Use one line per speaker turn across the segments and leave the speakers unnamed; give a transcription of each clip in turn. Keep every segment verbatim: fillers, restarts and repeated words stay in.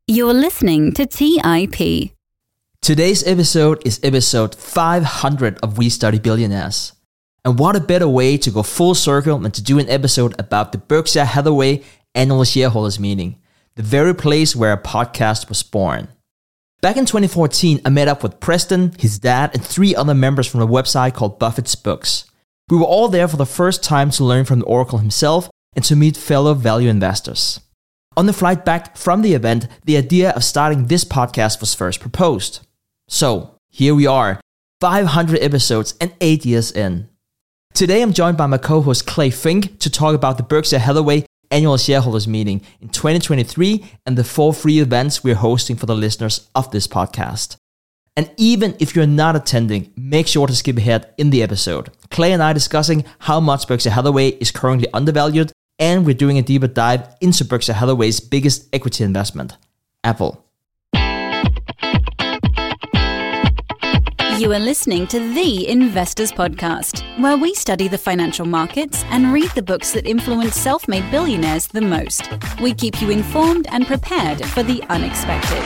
You're listening to T I P.
Today's episode is episode five hundred of We Study Billionaires. And what a better way to go full circle than to do an episode about the Berkshire Hathaway annual shareholders meeting, the very place where a podcast was born. Back in twenty fourteen, I met up with Preston, his dad, and three other members from a website called Buffett's Books. We were all there for the first time to learn from the Oracle himself and to meet fellow value investors. On the flight back from the event, the idea of starting this podcast was first proposed. So, here we are, five hundred episodes and eight years in. Today I'm joined by my co-host Clay Fink to talk about the Berkshire Hathaway annual shareholders meeting in twenty twenty-three and the four free events we're hosting for the listeners of this podcast. And even if you're not attending, make sure to skip ahead in the episode. Clay and I discussing how much Berkshire Hathaway is currently undervalued, and we're doing a deeper dive into Berkshire Hathaway's biggest equity investment, Apple.
You are listening to The Investors Podcast, where we study the financial markets and read the books that influence self-made billionaires the most. We keep you informed and prepared for the unexpected.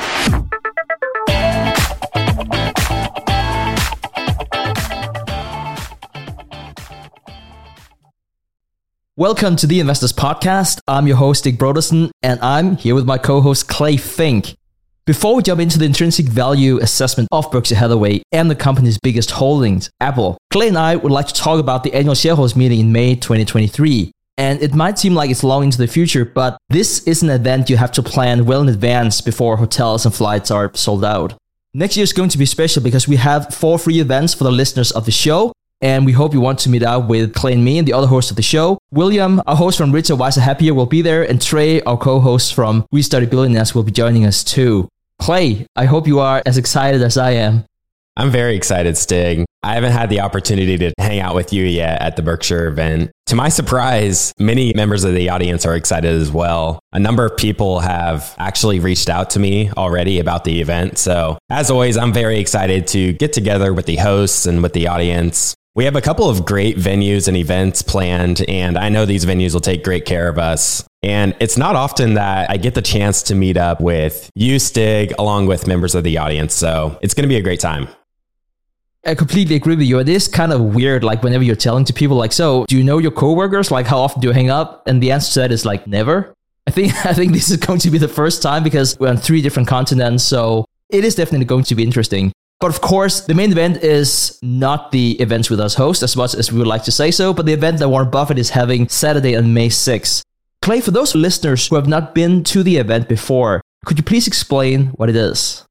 Welcome to the Investors Podcast. I'm your host, Dick Brodersen, and I'm here with my co-host, Clay Fink. Before we jump into the intrinsic value assessment of Berkshire Hathaway and the company's biggest holdings, Apple, Clay and I would like to talk about the annual shareholders meeting in May twenty twenty-three. And it might seem like it's long into the future, but this is an event you have to plan well in advance before hotels and flights are sold out. Next year is going to be special because we have four free events for the listeners of the show. And we hope you want to meet up with Clay and me and the other hosts of the show. William, our host from Richer, Wiser, Happier, will be there. And Trey, our co-host from We Study Billionaires, will be joining us too. Clay, I hope you are as excited as I am.
I'm very excited, Stig. I haven't had the opportunity to hang out with you yet at the Berkshire event. To my surprise, many members of the audience are excited as well. A number of people have actually reached out to me already about the event. So as always, I'm very excited to get together with the hosts and with the audience. We have a couple of great venues and events planned, and I know these venues will take great care of us. And it's not often that I get the chance to meet up with you, Stig, along with members of the audience. So it's going to be a great time.
I completely agree with you. It is kind of weird, like whenever you're telling to people like, so do you know your coworkers? Like how often do you hang up? And the answer to that is like never. I think, I think this is going to be the first time because we're on three different continents. So it is definitely going to be interesting. But of course, the main event is not the Events With Us host, as much as we would like to say so, but the event that Warren Buffett is having Saturday on May sixth. Clay, for those listeners who have not been to the event before, could you please explain what it is?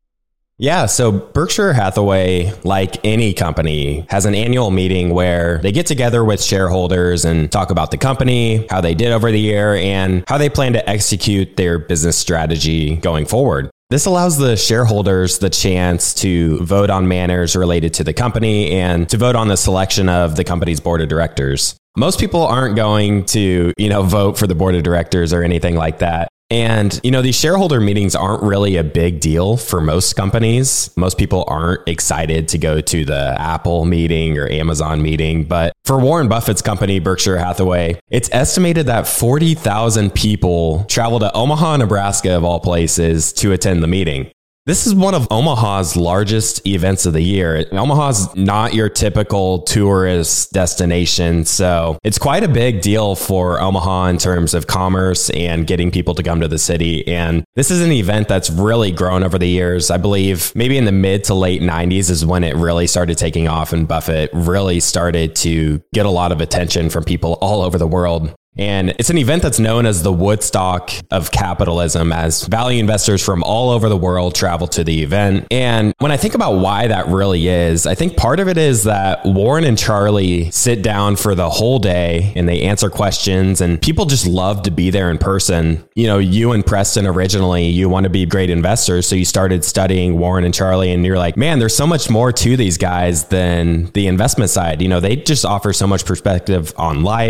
Yeah, so Berkshire Hathaway, like any company, has an annual meeting where they get together with shareholders and talk about the company, how they did over the year, and how they plan to execute their business strategy going forward. This allows the shareholders the chance to vote on matters related to the company and to vote on the selection of the company's board of directors. Most people aren't going to, you know, vote for the board of directors or anything like that. And, you know, these shareholder meetings aren't really a big deal for most companies. Most people aren't excited to go to the Apple meeting or Amazon meeting. But for Warren Buffett's company, Berkshire Hathaway, it's estimated that forty thousand people travel to Omaha, Nebraska, of all places, to attend the meeting. This is one of Omaha's largest events of the year. Omaha's not your typical tourist destination, so it's quite a big deal for Omaha in terms of commerce and getting people to come to the city. And this is an event that's really grown over the years. I believe maybe in the mid to late nineties is when it really started taking off, and Buffett really started to get a lot of attention from people all over the world. And it's an event that's known as the Woodstock of capitalism, as value investors from all over the world travel to the event. And when I think about why that really is, I think part of it is that Warren and Charlie sit down for the whole day and they answer questions, and people just love to be there in person. You know, you and Preston originally, you want to be great investors. So you started studying Warren and Charlie, and you're like, man, there's so much more to these guys than the investment side. You know, they just offer so much perspective on life.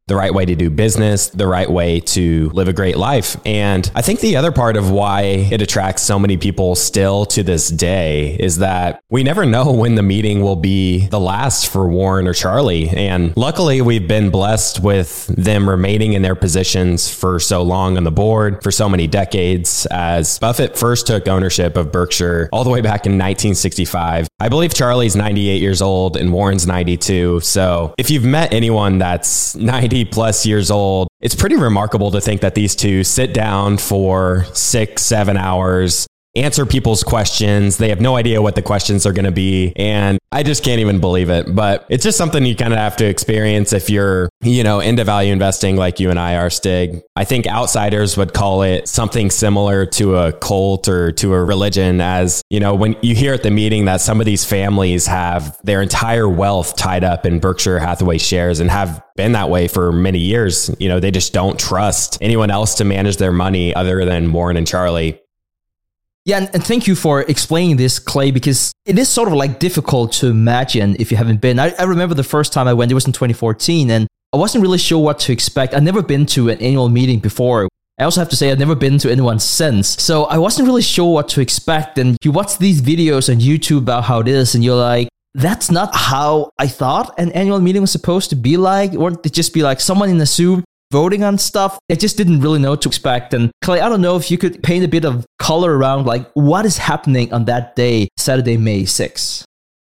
the right way to do business, the right way to live a great life. And I think the other part of why it attracts so many people still to this day is that we never know when the meeting will be the last for Warren or Charlie. And luckily, we've been blessed with them remaining in their positions for so long on the board, for so many decades, as Buffett first took ownership of Berkshire all the way back in nineteen sixty-five. I believe Charlie's ninety-eight years old and Warren's ninety-two. So if you've met anyone that's ninety plus years old, it's pretty remarkable to think that these two sit down for six, seven hours, answer people's questions. They have no idea what the questions are going to be. And I just can't even believe it. But it's just something you kind of have to experience if you're, you know, into value investing like you and I are, Stig. I think outsiders would call it something similar to a cult or to a religion, as, you know, when you hear at the meeting that some of these families have their entire wealth tied up in Berkshire Hathaway shares and have been that way for many years. You know, they just don't trust anyone else to manage their money other than Warren and Charlie.
Yeah, and, and thank you for explaining this, Clay, because it is sort of like difficult to imagine if you haven't been. I, I remember the first time I went, it was in twenty fourteen, and I wasn't really sure what to expect. I'd never been to an annual meeting before. I also have to say I've never been to anyone since. So I wasn't really sure what to expect. And you watch these videos on YouTube about how it is, and you're like, that's not how I thought an annual meeting was supposed to be like. Or it just be like someone in a suit voting on stuff. I just didn't really know what to expect. And Clay, I don't know if you could paint a bit of color around like what is happening on that day, Saturday, May sixth.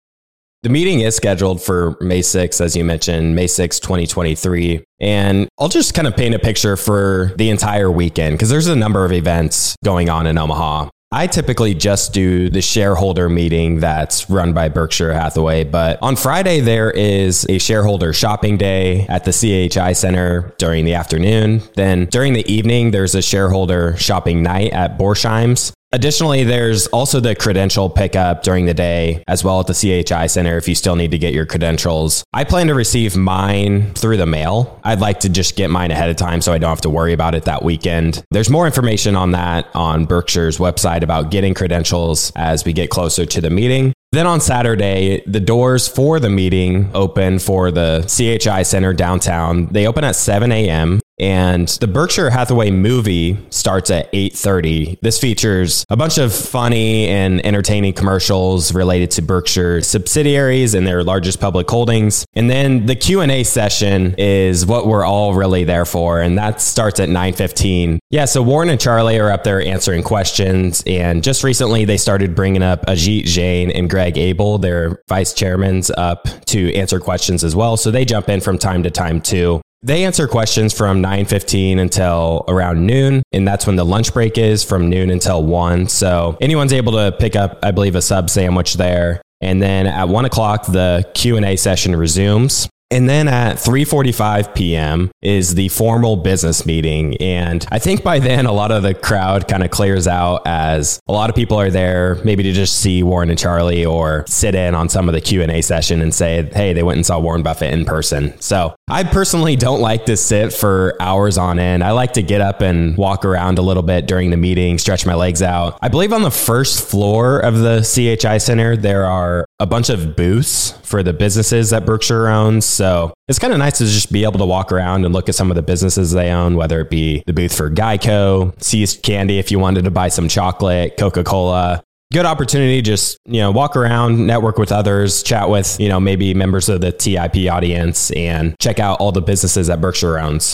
The meeting is scheduled for May sixth, as you mentioned, May sixth, twenty twenty-three. And I'll just kind of paint a picture for the entire weekend because there's a number of events going on in Omaha. I typically just do the shareholder meeting that's run by Berkshire Hathaway, but on Friday there is a shareholder shopping day at the C H I Center during the afternoon. Then during the evening, there's a shareholder shopping night at Borsheim's. Additionally, there's also the credential pickup during the day as well at the C H I Center if you still need to get your credentials. I plan to receive mine through the mail. I'd like to just get mine ahead of time so I don't have to worry about it that weekend. There's more information on that on Berkshire's website about getting credentials as we get closer to the meeting. Then on Saturday, the doors for the meeting open for the C H I Center downtown. They open at seven a.m. and the Berkshire Hathaway movie starts at eight thirty. This features a bunch of funny and entertaining commercials related to Berkshire subsidiaries and their largest public holdings. And then the Q and A session is what we're all really there for, and that starts at nine fifteen. Yeah, so Warren and Charlie are up there answering questions, and just recently they started bringing up Ajit Jain and Greg Abel, their vice chairman's, up to answer questions as well. So they jump in from time to time too. They answer questions from nine fifteen until around noon, and that's when the lunch break is from noon until one. So anyone's able to pick up, I believe, a sub sandwich there. And then at one o'clock, the Q and A session resumes. And then at three forty-five p.m. is the formal business meeting. And I think by then, a lot of the crowd kind of clears out as a lot of people are there maybe to just see Warren and Charlie or sit in on some of the Q and A session and say, hey, they went and saw Warren Buffett in person. So I personally don't like to sit for hours on end. I like to get up and walk around a little bit during the meeting, stretch my legs out. I believe on the first floor of the C H I Center, there are a bunch of booths for the businesses that Berkshire owns. So it's kind of nice to just be able to walk around and look at some of the businesses they own, whether it be the booth for Geico, See's Candy if you wanted to buy some chocolate, Coca-Cola. Good opportunity, just, you know, walk around, network with others, chat with, you know, maybe members of the T I P audience and check out all the businesses that Berkshire owns.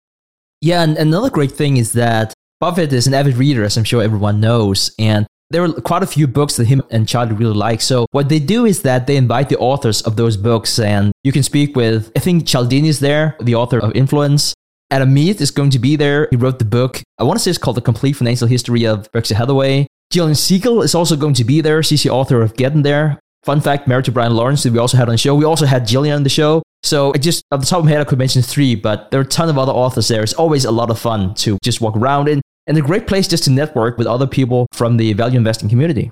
Yeah, and another great thing is that Buffett is an avid reader, as I'm sure everyone knows, and there are quite a few books that him and Charlie really like. So what they do is that they invite the authors of those books, and you can speak with, I think Cialdini is there, the author of Influence. Adam Mead is going to be there. He wrote the book, I want to say it's called The Complete Financial History of Berkshire Hathaway. Gillian Siegel is also going to be there. She's the author of Getting There. Fun fact, married to Brian Lawrence, that we also had on the show. We also had Gillian on the show. So I just, off the top of my head, I could mention three, but there are a ton of other authors there. It's always a lot of fun to just walk around in. And a great place just to network with other people from the value investing community.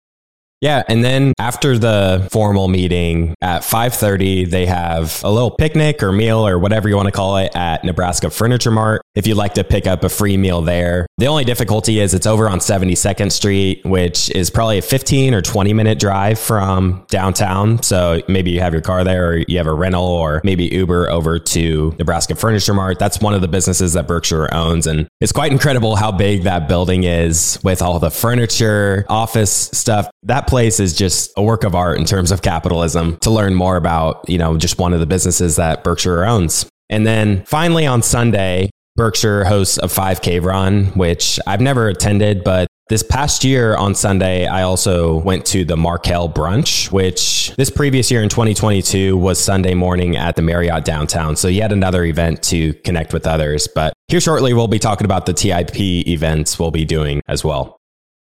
Yeah, and then after the formal meeting at five thirty, they have a little picnic or meal or whatever you want to call it at Nebraska Furniture Mart. If you'd like to pick up a free meal there, The only difficulty is it's over on seventy-second Street, which is probably a fifteen or twenty minute drive from downtown. So maybe you have your car there, or you have a rental, or maybe Uber over to Nebraska Furniture Mart. That's one of the businesses that Berkshire owns. And it's quite incredible how big that building is with all the furniture, office stuff. That place is just a work of art in terms of capitalism, to learn more about, you know, just one of the businesses that Berkshire owns. And then finally on Sunday, Berkshire hosts a five K run, which I've never attended, but this past year on Sunday, I also went to the Markel Brunch, which this previous year in twenty twenty-two was Sunday morning at the Marriott downtown. So yet another event to connect with others. But here shortly, we'll be talking about the T I P events we'll be doing as well.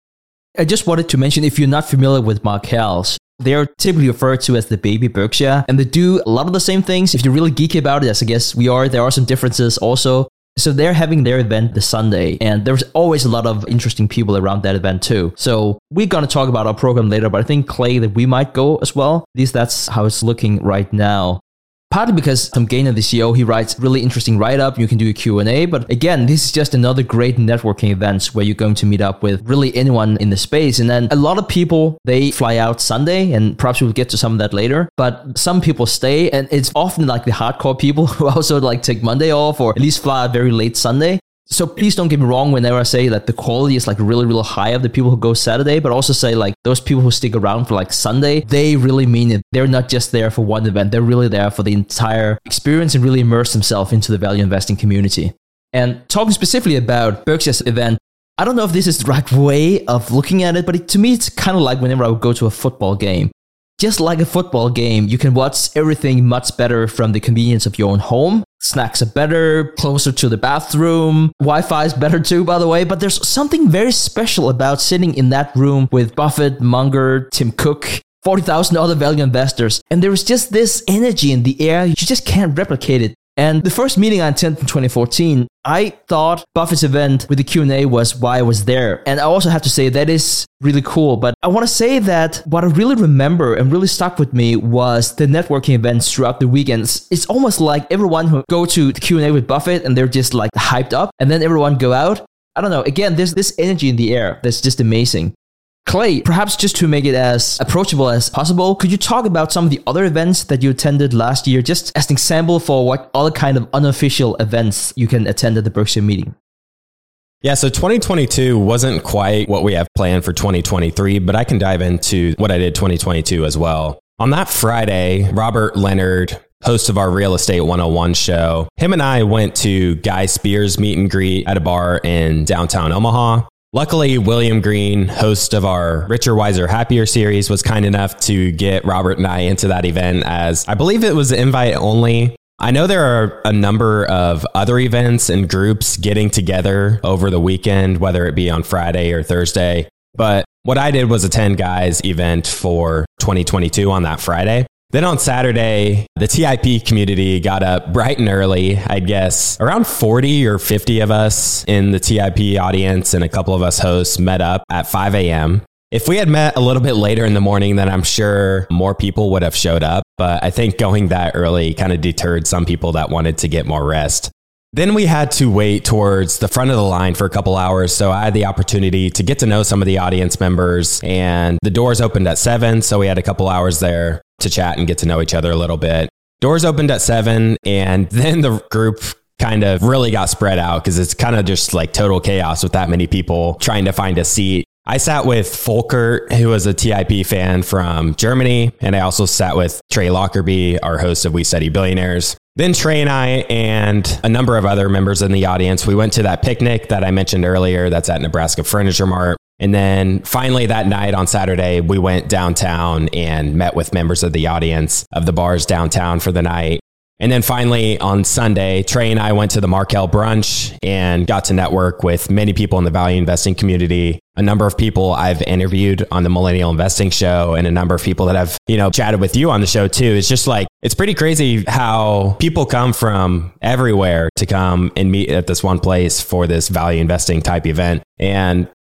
I just wanted to mention, if you're not familiar with Markel's, they're typically referred to as the baby Berkshire, and they do a lot of the same things. If you're really geeky about it, as I guess we are, there are some differences also. So they're having their event this Sunday, and there's always a lot of interesting people around that event too. So we're going to talk about our program later, but I think, Clay, that we might go as well. At least that's how it's looking right now. Partly because Tom Gaynor, the C E O, he writes really interesting write-up. You can do a Q and A. But again, this is just another great networking event where you're going to meet up with really anyone in the space. And then a lot of people, they fly out Sunday, and perhaps we'll get to some of that later. But some people stay, and it's often like the hardcore people who also like take Monday off, or at least fly out very late Sunday. So please don't get me wrong whenever I say that the quality is like really, really high of the people who go Saturday, but also say like those people who stick around for like Sunday, they really mean it. They're not just there for one event. They're really there for the entire experience and really immerse themselves into the value investing community. And talking specifically about Berkshire's event, I don't know if this is the right way of looking at it, but it, to me, it's kind of like whenever I would go to a football game. Just like a football game, you can watch everything much better from the convenience of your own home. Snacks are better, closer to the bathroom. Wi-Fi is better too, by the way. But there's something very special about sitting in that room with Buffett, Munger, Tim Cook, forty thousand other value investors. And there is just this energy in the air. You just can't replicate it. And the first meeting I attended in twenty fourteen, I thought Buffett's event with the Q and A was why I was there. And I also have to say that is really cool. But I want to say that what I really remember and really stuck with me was the networking events throughout the weekends. It's almost like everyone who go to the Q and A with Buffett and they're just like hyped up, and then everyone go out. I don't know. Again, there's this energy in the air that's just amazing. Clay, perhaps just to make it as approachable as possible, could you talk about some of the other events that you attended last year, just as an example for what other kind of unofficial events you can attend at the Berkshire meeting?
Yeah, so twenty twenty-two wasn't quite what we have planned for twenty twenty-three, but I can dive into what I did twenty twenty-two as well. On that Friday, Robert Leonard, host of our Real Estate one oh one show, him and I went to Guy Spears meet and greet at a bar in downtown Omaha. Luckily, William Green, host of our Richer, Wiser, Happier series, was kind enough to get Robert and I into that event, as I believe it was invite only. I know there are a number of other events and groups getting together over the weekend, whether it be on Friday or Thursday. But what I did was attend Guy's event for twenty twenty-two on that Friday. Then on Saturday, the T I P community got up bright and early. I guess around forty or fifty of us in the T I P audience and a couple of us hosts met up at five a.m. If we had met a little bit later in the morning, then I'm sure more people would have showed up. But I think going that early kind of deterred some people that wanted to get more rest. Then we had to wait towards the front of the line for a couple hours. So I had the opportunity to get to know some of the audience members, and the doors opened at seven. So we had a couple hours there to chat and get to know each other a little bit. Doors opened at seven, and then the group kind of really got spread out because it's kind of just like total chaos with that many people trying to find a seat. I sat with Folkert, who was a T I P fan from Germany, and I also sat with Trey Lockerbie, our host of We Study Billionaires. Then Trey and I and a number of other members in the audience, we went to that picnic that I mentioned earlier that's at Nebraska Furniture Mart. And then finally that night on Saturday, we went downtown and met with members of the audience of the bars downtown for the night. And then finally on Sunday, Trey and I went to the Markel Brunch and got to network with many people in the value investing community. A number of people I've interviewed on the Millennial Investing Show, and a number of people that have, you know, chatted with you on the show too. It's just like, it's pretty crazy how people come from everywhere to come and meet at this one place for this value investing type event. And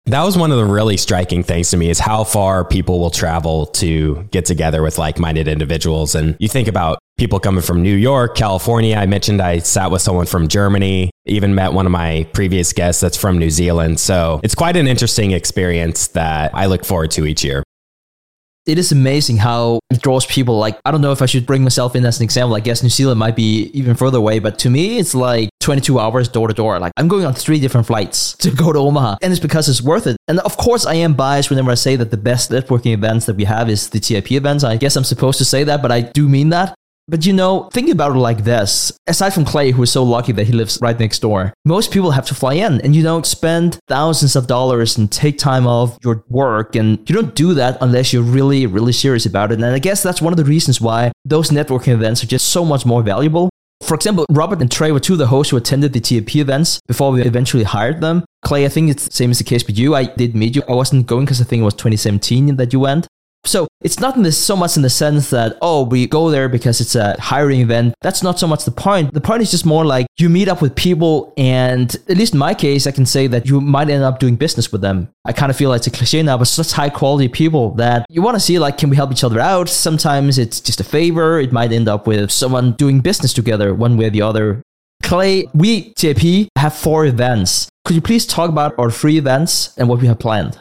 That was one of the really striking things to me is how far people will travel to get together with like-minded individuals. And you think about people coming from New York, California. I mentioned I sat with someone from Germany, even met one of my previous guests that's from New Zealand. So it's quite an interesting experience that I look forward to each year.
It is amazing how it draws people. Like, I don't know if I should bring myself in as an example. I guess New Zealand might be even further away, but to me, it's like twenty-two hours door to door. Like, I'm going on three different flights to go to Omaha, and it's because it's worth it. And of course, I am biased whenever I say that the best networking events that we have is the T I P events. I guess I'm supposed to say that, but I do mean that. But you know, think about it like this. Aside from Clay, who is so lucky that he lives right next door, most people have to fly in and you don't spend thousands of dollars and take time off your work. And you don't do that unless you're really, really serious about it. And I guess that's one of the reasons why those networking events are just so much more valuable. For example, Robert and Trey were two of the hosts who attended the T I P events before we eventually hired them. Clay, I think it's the same as the case with you. I did meet you. I wasn't going because I think it was twenty seventeen that you went. So it's not in this, so much in the sense that, oh, we go there because it's a hiring event. That's not so much the point. The point is just more like you meet up with people, and at least in my case, I can say that you might end up doing business with them. I kind of feel like it's a cliche now, but such high quality people that you want to see, like, can we help each other out? Sometimes it's just a favor. It might end up with someone doing business together one way or the other. Clay, we, T I P, have four events. Could you please talk about our three events and what we have planned?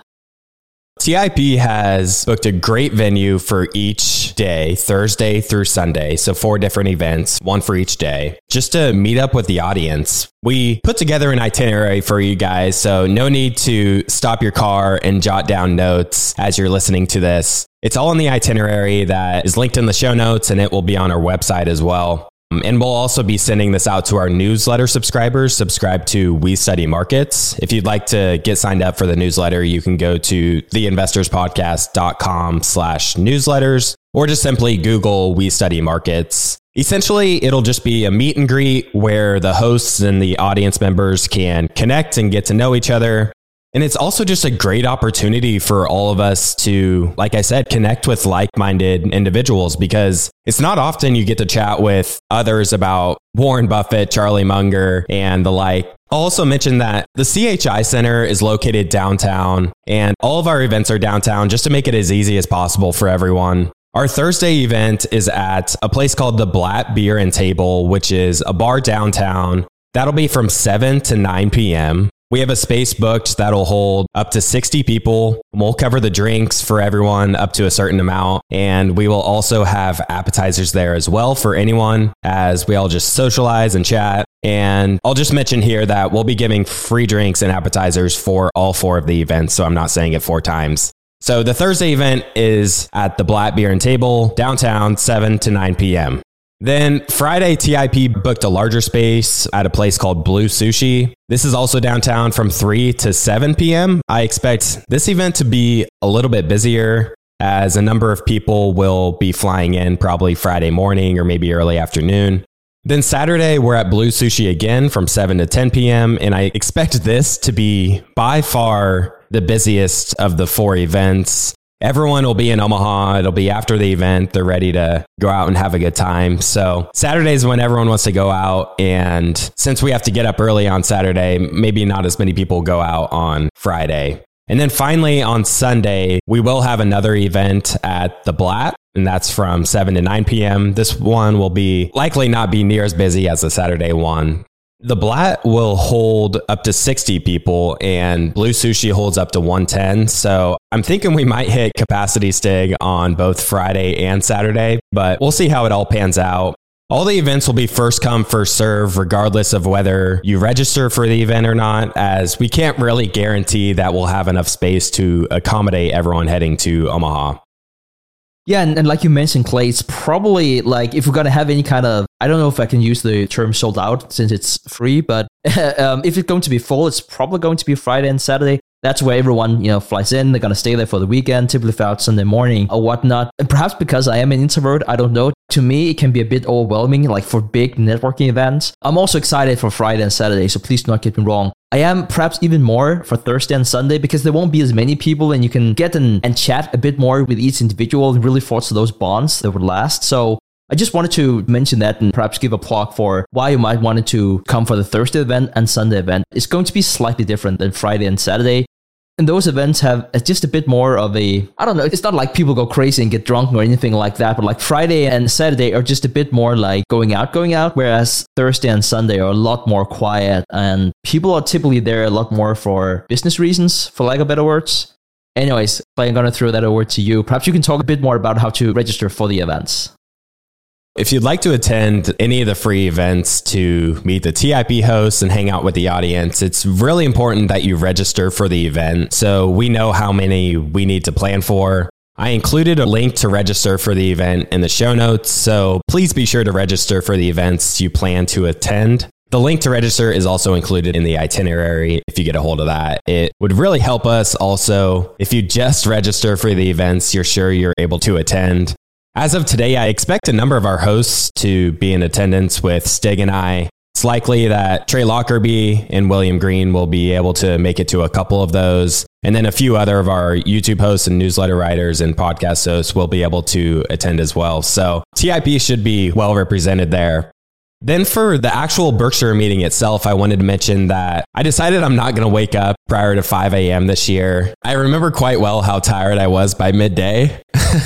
T I P has booked a great venue for each day, Thursday through Sunday. So four different events, one for each day, just to meet up with the audience. We put together an itinerary for you guys, so no need to stop your car and jot down notes as you're listening to this. It's all in the itinerary that is linked in the show notes, and it will be on our website as well. And we'll also be sending this out to our newsletter subscribers. Subscribe to We Study Markets. If you'd like to get signed up for the newsletter, you can go to theinvestorspodcast.com slash newsletters, or just simply Google We Study Markets. Essentially, it'll just be a meet and greet where the hosts and the audience members can connect and get to know each other. And it's also just a great opportunity for all of us to, like I said, connect with like-minded individuals, because it's not often you get to chat with others about Warren Buffett, Charlie Munger, and the like. I'll also mention that the C H I Center is located downtown, and all of our events are downtown just to make it as easy as possible for everyone. Our Thursday event is at a place called the Blatt Beer and Table, which is a bar downtown. That'll be from seven to nine p.m. We have a space booked that'll hold up to sixty people. We'll cover the drinks for everyone up to a certain amount. And we will also have appetizers there as well for anyone, as we all just socialize and chat. And I'll just mention here that we'll be giving free drinks and appetizers for all four of the events, so I'm not saying it four times. So the Thursday event is at the Blatt Beer and Table, downtown, seven to nine p.m. Then Friday, T I P booked a larger space at a place called Blue Sushi. This is also downtown from three to seven p.m. I expect this event to be a little bit busier, as a number of people will be flying in probably Friday morning or maybe early afternoon. Then Saturday, we're at Blue Sushi again from seven to ten p.m. And I expect this to be by far the busiest of the four events. Everyone will be in Omaha. It'll be after the event. They're ready to go out and have a good time. So Saturday is when everyone wants to go out. And since we have to get up early on Saturday, maybe not as many people go out on Friday. And then finally on Sunday, we will have another event at the Blatt, and that's from seven to nine p.m. This one will be likely not be near as busy as the Saturday one. The Blatt will hold up to sixty people, and Blue Sushi holds up to one ten. So I'm thinking we might hit capacity stig on both Friday and Saturday, but we'll see how it all pans out. All the events will be first come, first serve, regardless of whether you register for the event or not, as we can't really guarantee that we'll have enough space to accommodate everyone heading to Omaha.
Yeah, and, and like you mentioned, Clay, it's probably like if we're going to have any kind of, I don't know if I can use the term sold out since it's free, but um, if it's going to be full, it's probably going to be Friday and Saturday. That's where everyone, you know, flies in. They're going to stay there for the weekend, typically fly out Sunday morning or whatnot. And perhaps because I am an introvert, I don't know. To me, it can be a bit overwhelming, like for big networking events. I'm also excited for Friday and Saturday, so please do not get me wrong. I am perhaps even more for Thursday and Sunday because there won't be as many people and you can get in and chat a bit more with each individual and really forge those bonds that would last. So I just wanted to mention that and perhaps give a plug for why you might want to come for the Thursday event and Sunday event. It's going to be slightly different than Friday and Saturday. And those events have just a bit more of a, I don't know, it's not like people go crazy and get drunk or anything like that, but like Friday and Saturday are just a bit more like going out, going out, whereas Thursday and Sunday are a lot more quiet and people are typically there a lot more for business reasons, for lack of better words. Anyways, I'm going to throw that over to you. Perhaps you can talk a bit more about how to register for the events.
If you'd like to attend any of the free events to meet the T I P hosts and hang out with the audience, it's really important that you register for the event so we know how many we need to plan for. I included a link to register for the event in the show notes, so please be sure to register for the events you plan to attend. The link to register is also included in the itinerary if you get a hold of that. It would really help us also if you just register for the events you're sure you're able to attend. As of today, I expect a number of our hosts to be in attendance with Stig and I. It's likely that Trey Lockerbie and William Green will be able to make it to a couple of those. And then a few other of our YouTube hosts and newsletter writers and podcast hosts will be able to attend as well. So T I P should be well represented there. Then for the actual Berkshire meeting itself, I wanted to mention that I decided I'm not going to wake up prior to five a.m. this year. I remember quite well how tired I was by midday.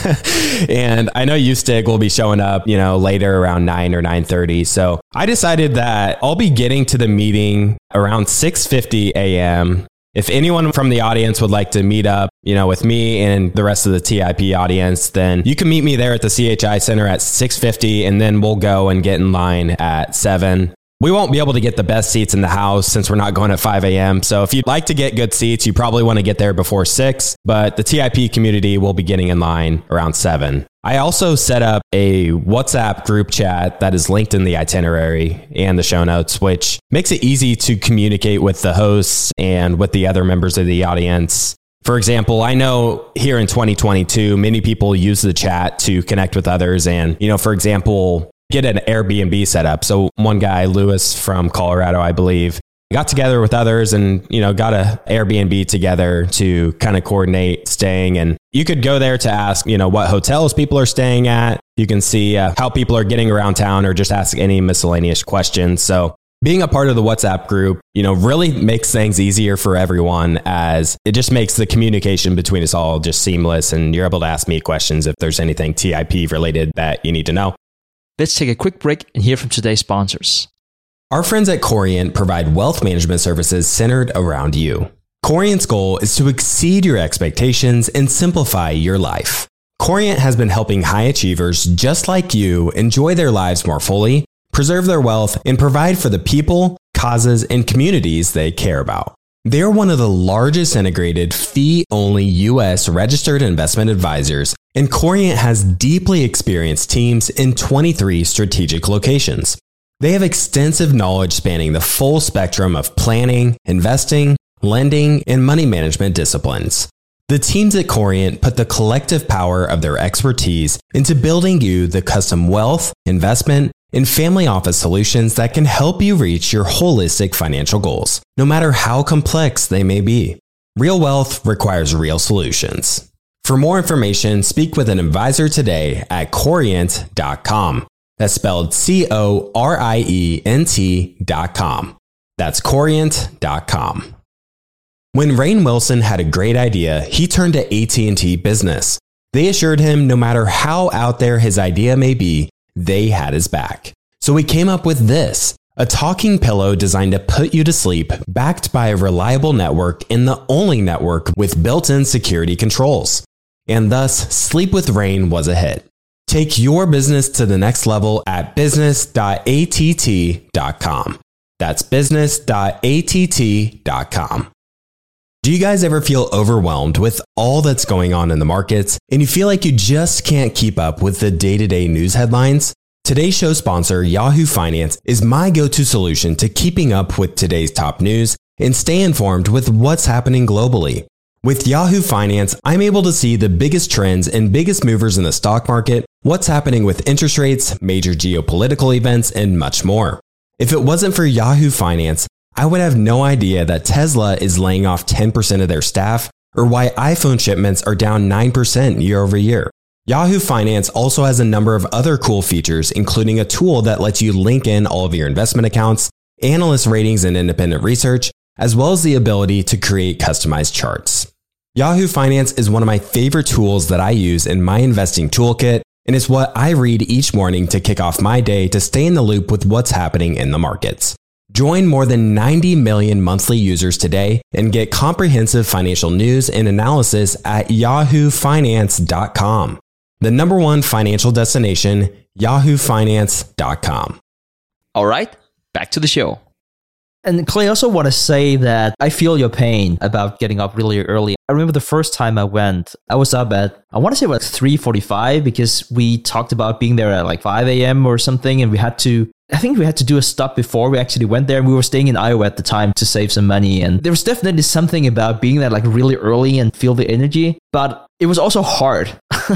And I know you, Stig, will be showing up, you know, later around nine or nine thirty. So I decided that I'll be getting to the meeting around six fifty a.m. If anyone from the audience would like to meet up, you know, with me and the rest of the T I P audience, then you can meet me there at the C H I Center at six fifty, and then we'll go and get in line at seven. We won't be able to get the best seats in the house since we're not going at five a.m. So if you'd like to get good seats, you probably want to get there before six, but the T I P community will be getting in line around seven. I also set up a WhatsApp group chat that is linked in the itinerary and the show notes, which makes it easy to communicate with the hosts and with the other members of the audience. For example, I know here in twenty twenty-two, many people use the chat to connect with others and, you know, for example, get an Airbnb set up. So one guy, Lewis from Colorado, I believe, got together with others and, you know, got a Airbnb together to kind of coordinate staying. And you could go there to ask, you know, what hotels people are staying at. You can see uh, how people are getting around town or just ask any miscellaneous questions. So being a part of the WhatsApp group, you know, really makes things easier for everyone, as it just makes the communication between us all just seamless. And you're able to ask me questions if there's anything T I P related that you need to know.
Let's take a quick break and hear from today's sponsors.
Our friends at Corient provide wealth management services centered around you. Corient's goal is to exceed your expectations and simplify your life. Corient has been helping high achievers just like you enjoy their lives more fully, preserve their wealth, and provide for the people, causes, and communities they care about. They are one of the largest integrated fee-only U S registered investment advisors, and Corient has deeply experienced teams in twenty-three strategic locations. They have extensive knowledge spanning the full spectrum of planning, investing, lending, and money management disciplines. The teams at Corient put the collective power of their expertise into building you the custom wealth, investment, and family office solutions that can help you reach your holistic financial goals, no matter how complex they may be. Real wealth requires real solutions. For more information, speak with an advisor today at corient dot com. That's spelled C O R I E N T dot com. That's corient dot com. When Rainn Wilson had a great idea, he turned to A T and T Business. They assured him no matter how out there his idea may be, they had his back. So he came up with this, a talking pillow designed to put you to sleep, backed by a reliable network and the only network with built-in security controls. And thus, Sleep with Rainn was a hit. Take your business to the next level at business dot A T T dot com. That's business dot A T T dot com. Do you guys ever feel overwhelmed with all that's going on in the markets and you feel like you just can't keep up with the day-to-day news headlines? Today's show sponsor, Yahoo Finance, is my go-to solution to keeping up with today's top news and stay informed with what's happening globally. With Yahoo Finance, I'm able to see the biggest trends and biggest movers in the stock market, what's happening with interest rates, major geopolitical events, and much more. If it wasn't for Yahoo Finance, I would have no idea that Tesla is laying off ten percent of their staff, or why iPhone shipments are down nine percent year over year. Yahoo Finance also has a number of other cool features, including a tool that lets you link in all of your investment accounts, analyst ratings and independent research, as well as the ability to create customized charts. Yahoo Finance is one of my favorite tools that I use in my investing toolkit, and it's what I read each morning to kick off my day to stay in the loop with what's happening in the markets. Join more than ninety million monthly users today and get comprehensive financial news and analysis at yahoo finance dot com. The number one financial destination, yahoo finance dot com.
All right, back to the show. And Clay, I also want to say that I feel your pain about getting up really early. I remember the first time I went, I was up at, I want to say about three forty-five because we talked about being there at like five a.m. or something. And we had to, I think we had to do a stop before we actually went there. And we were staying in Iowa at the time to save some money. And there was definitely something about being there like really early and feel the energy. But it was also hard.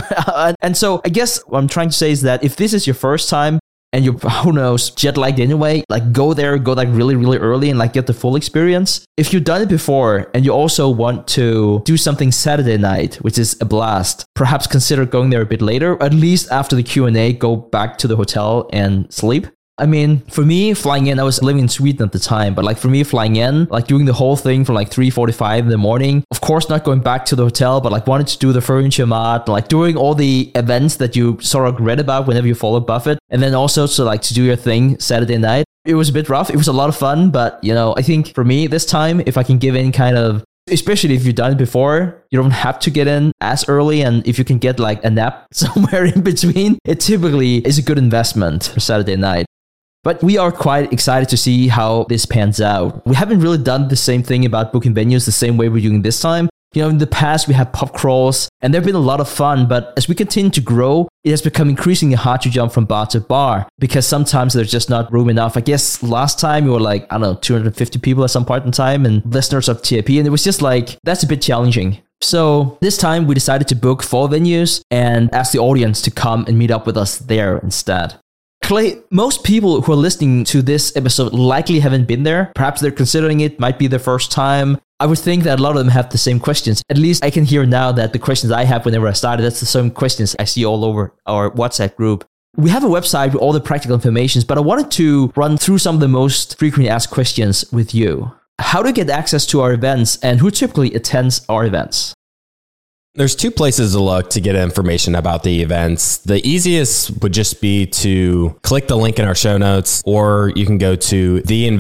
And so I guess what I'm trying to say is that if this is your first time, and you're, who knows, jet lagged anyway, like go there, go like really, really early and like get the full experience. If you've done it before and you also want to do something Saturday night, which is a blast, perhaps consider going there a bit later, at least after the Q and A, go back to the hotel and sleep. I mean, for me, flying in, I was living in Sweden at the time, but like for me, flying in, like doing the whole thing from like three forty-five in the morning, of course, not going back to the hotel, but like wanted to do the furniture mart, like doing all the events that you sort of read about whenever you follow Buffett. And then also to like to do your thing Saturday night. It was a bit rough. It was a lot of fun, but you know, I think for me this time, if I can give in kind of, especially if you've done it before, you don't have to get in as early. And if you can get like a nap somewhere in between, it typically is a good investment for Saturday night. But we are quite excited to see how this pans out. We haven't really done the same thing about booking venues the same way we're doing this time. You know, in the past, we had pub crawls, and they've been a lot of fun. But as we continue to grow, it has become increasingly hard to jump from bar to bar because sometimes there's just not room enough. I guess last time we were like, I don't know, two hundred fifty people at some point in time and listeners of T I P. And it was just like, that's a bit challenging. So this time we decided to book four venues and ask the audience to come and meet up with us there instead. Clay, most people who are listening to this episode likely haven't been there. Perhaps they're considering it, might be their first time. I would think that a lot of them have the same questions. At least I can hear now that the questions I have whenever I started, that's the same questions I see all over our WhatsApp group. We have a website with all the practical information, but I wanted to run through some of the most frequently asked questions with you. How to get access to our events and who typically attends our events?
There's two places to look to get information about the events. The easiest would just be to click the link in our show notes, or you can go to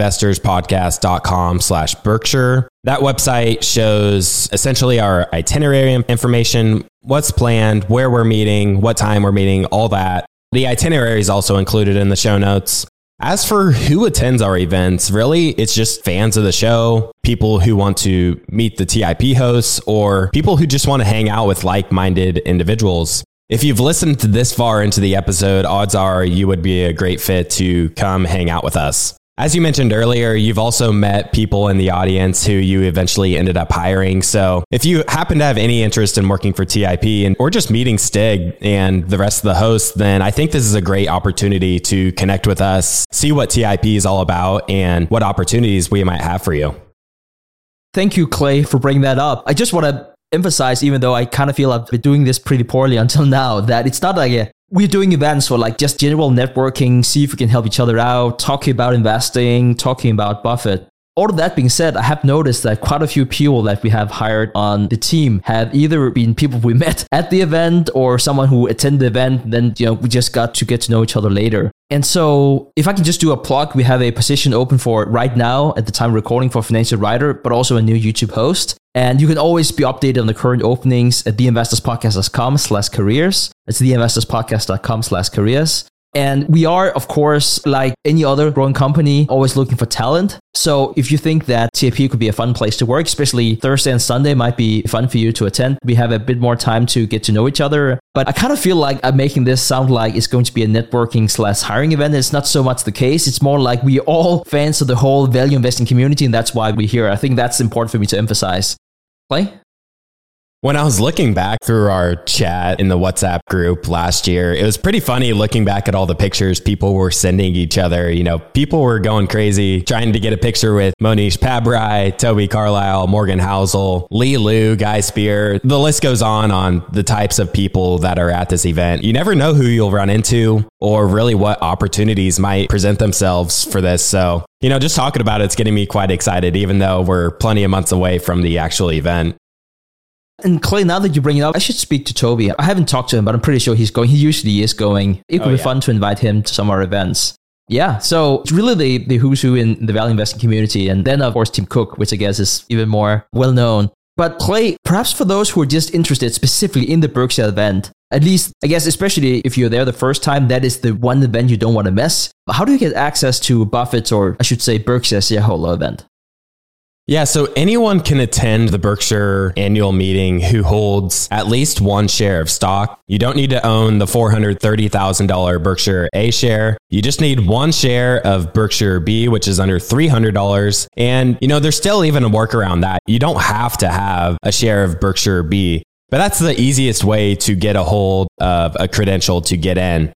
theinvestorspodcast.com slash Berkshire. That website shows essentially our itinerary information, what's planned, where we're meeting, what time we're meeting, all that. The itinerary is also included in the show notes. As for who attends our events, really, it's just fans of the show, people who want to meet the T I P hosts, or people who just want to hang out with like-minded individuals. If you've listened to this far into the episode, odds are you would be a great fit to come hang out with us. As you mentioned earlier, you've also met people in the audience who you eventually ended up hiring. So if you happen to have any interest in working for T I P and or just meeting Stig and the rest of the hosts, then I think this is a great opportunity to connect with us, see what T I P is all about, and what opportunities we might have for you.
Thank you, Clay, for bringing that up. I just want to emphasize, even though I kind of feel I've been doing this pretty poorly until now, that it's not like a we're doing events for like just general networking, see if we can help each other out, talking about investing, talking about Buffett. All of that being said, I have noticed that quite a few people that we have hired on the team have either been people we met at the event or someone who attended the event. Then, you know, we just got to get to know each other later. And so if I can just do a plug, we have a position open for right now at the time of recording for financial writer, but also a new YouTube host. And you can always be updated on the current openings at theinvestorspodcast.com slash careers. It's theinvestorspodcast.com slash careers. And we are, of course, like any other growing company, always looking for talent. So if you think that T I P could be a fun place to work, especially Thursday and Sunday might be fun for you to attend, we have a bit more time to get to know each other. But I kind of feel like I'm making this sound like it's going to be a networking slash hiring event. It's not so much the case. It's more like we're all fans of the whole value investing community, and that's why we're here. I think that's important for me to emphasize. Clay?
When I was looking back through our chat in the WhatsApp group last year, it was pretty funny looking back at all the pictures people were sending each other. You know, people were going crazy trying to get a picture with Monish Pabrai, Toby Carlisle, Morgan Housel, Lee Lu, Guy Spear. The list goes on on the types of people that are at this event. You never know who you'll run into or really what opportunities might present themselves for this. So, you know, just talking about it's getting me quite excited, even though we're plenty of months away from the actual event.
And Clay, now that you bring it up, I should speak to Toby. I haven't talked to him, but I'm pretty sure he's going. He usually is going. It would oh, be yeah. fun to invite him to some of our events. Yeah, so it's really the, the who's who in the value investing community. And then, of course, Tim Cook, which I guess is even more well-known. But Clay, perhaps for those who are just interested specifically in the Berkshire event, at least, I guess, especially if you're there the first time, that is the one event you don't want to miss. How do you get access to Buffett's, or I should say Berkshire shareholder event?
Yeah, so anyone can attend the Berkshire annual meeting who holds at least one share of stock. You don't need to own the four hundred thirty thousand dollars Berkshire A share. You just need one share of Berkshire B, which is under three hundred dollars. And, you know, there's still even a workaround that you don't have to have a share of Berkshire B. But that's the easiest way to get a hold of a credential to get in.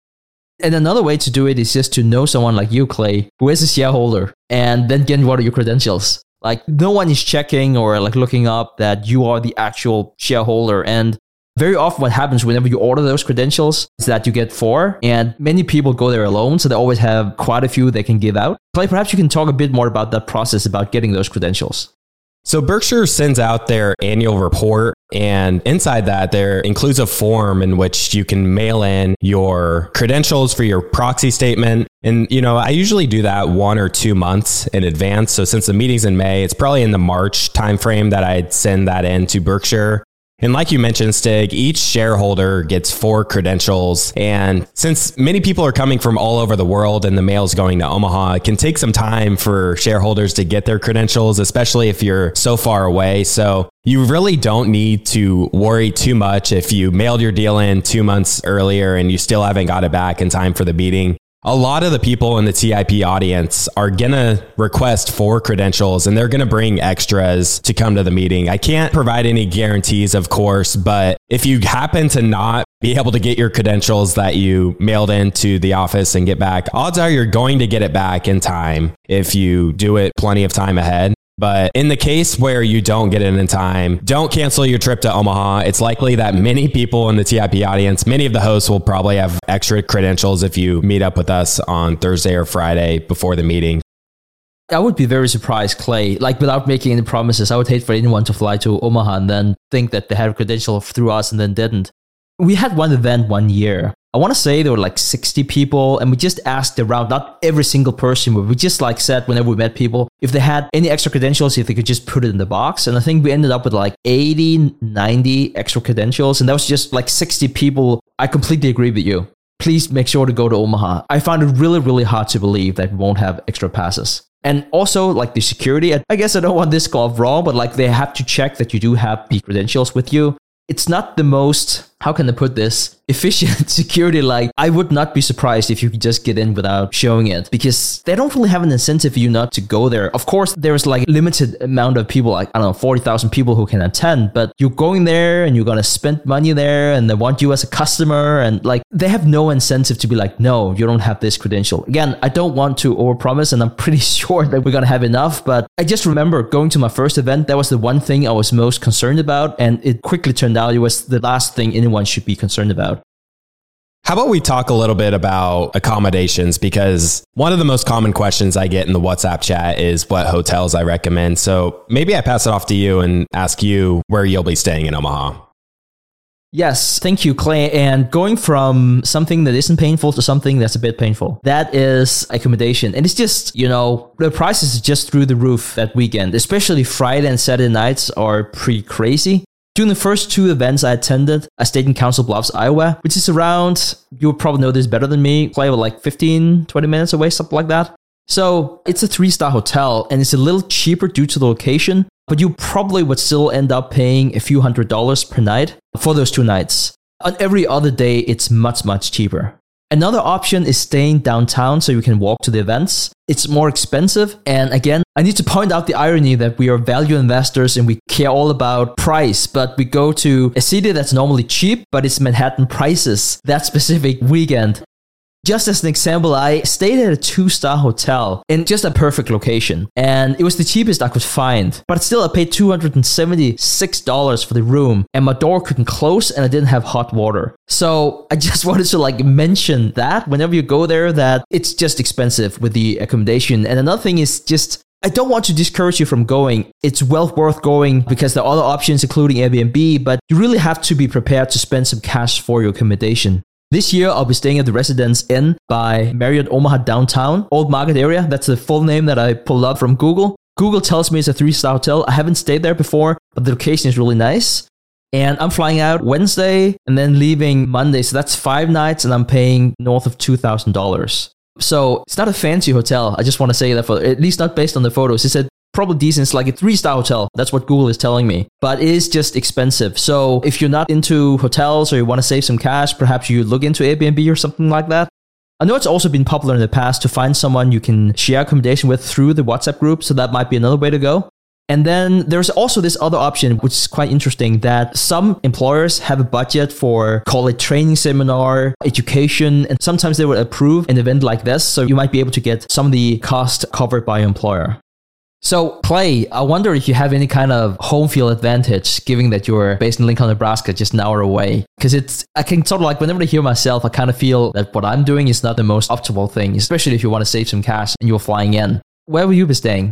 And another way to do it is just to know someone like you, Clay, who is a shareholder, and then get one of your credentials. Like, no one is checking or like looking up that you are the actual shareholder. And very often what happens whenever you order those credentials is that you get four, and many people go there alone. So they always have quite a few they can give out. Clay, perhaps you can talk a bit more about that process, about getting those credentials.
So Berkshire sends out their annual report, and inside that, there includes a form in which you can mail in your credentials for your proxy statement. And, you know, I usually do that one or two months in advance. So since the meeting's in May, it's probably in the March timeframe that I'd send that in to Berkshire. And like you mentioned, Stig, each shareholder gets four credentials. And since many people are coming from all over the world and the mail's going to Omaha, it can take some time for shareholders to get their credentials, especially if you're so far away. So you really don't need to worry too much if you mailed your deal in two months earlier and you still haven't got it back in time for the meeting. A lot of the people in the T I P audience are going to request four credentials, and they're going to bring extras to come to the meeting. I can't provide any guarantees, of course, but if you happen to not be able to get your credentials that you mailed into the office and get back, odds are you're going to get it back in time if you do it plenty of time ahead. But in the case where you don't get it in time, don't cancel your trip to Omaha. It's likely that many people in the T I P audience, many of the hosts will probably have extra credentials if you meet up with us on Thursday or Friday before the meeting.
I would be very surprised, Clay. Like, without making any promises, I would hate for anyone to fly to Omaha and then think that they had a credential through us and then didn't. We had one event one year. I want to say there were like sixty people, and we just asked around, not every single person, but we just like said whenever we met people, if they had any extra credentials, if they could just put it in the box. And I think we ended up with like eighty, ninety extra credentials. And that was just like sixty people. I completely agree with you. Please make sure to go to Omaha. I found it really, really hard to believe that we won't have extra passes. And also, like, the security, I guess I don't want this called wrong, but like, they have to check that you do have the credentials with you. It's not the most, how can I put this, efficient security. Like, I would not be surprised if you could just get in without showing it, because they don't really have an incentive for you not to go there. Of course, there's like limited amount of people, like, I don't know, forty thousand people who can attend, but you're going there and you're going to spend money there and they want you as a customer, and like, they have no incentive to be like, no, you don't have this credential. Again, I don't want to overpromise, and I'm pretty sure that we're going to have enough, but I just remember going to my first event, that was the one thing I was most concerned about, and it quickly turned out it was the last thing anyone should be concerned about.
How about we talk a little bit about accommodations? Because one of the most common questions I get in the WhatsApp chat is what hotels I recommend. So maybe I pass it off to you and ask you where you'll be staying in Omaha.
Yes, thank you, Clay. And going from something that isn't painful to something that's a bit painful, that is accommodation. And it's just, you know, the prices are just through the roof that weekend, especially Friday and Saturday nights are pretty crazy. During the first two events I attended, I stayed in Council Bluffs, Iowa, which is around, you'll probably know this better than me, Clay, like fifteen, twenty minutes away, something like that. So it's a three-star hotel, and it's a little cheaper due to the location, but you probably would still end up paying a few hundred dollars per night for those two nights. On every other day, it's much, much cheaper. Another option is staying downtown so you can walk to the events. It's more expensive. And again, I need to point out the irony that we are value investors and we care all about price, but we go to a city that's normally cheap, but it's Manhattan prices that specific weekend. Just as an example, I stayed at a two-star hotel in just a perfect location, and it was the cheapest I could find. But still, I paid two hundred seventy-six dollars for the room, and my door couldn't close, and I didn't have hot water. So I just wanted to like mention that whenever you go there, that it's just expensive with the accommodation. And another thing is just, I don't want to discourage you from going. It's well worth going because there are other options, including Airbnb, but you really have to be prepared to spend some cash for your accommodation. This year, I'll be staying at the Residence Inn by Marriott Omaha Downtown, Old Market area. That's the full name that I pulled up from Google. Google tells me it's a three-star hotel. I haven't stayed there before, but the location is really nice. And I'm flying out Wednesday and then leaving Monday. So that's five nights and I'm paying north of two thousand dollars. So it's not a fancy hotel. I just want to say that, for at least not based on the photos. It said probably decent. It's like a three-star hotel. That's what Google is telling me. But it is just expensive. So if you're not into hotels or you want to save some cash, perhaps you look into Airbnb or something like that. I know it's also been popular in the past to find someone you can share accommodation with through the WhatsApp group. So that might be another way to go. And then there's also this other option, which is quite interesting, that some employers have a budget for, call it training seminar, education, and sometimes they will approve an event like this. So you might be able to get some of the cost covered by your employer. So, Clay, I wonder if you have any kind of home field advantage, given that you're based in Lincoln, Nebraska, just an hour away. Because it's, I can sort of like, whenever I hear myself, I kind of feel that what I'm doing is not the most optimal thing, especially if you want to save some cash and you're flying in. Where will you be staying?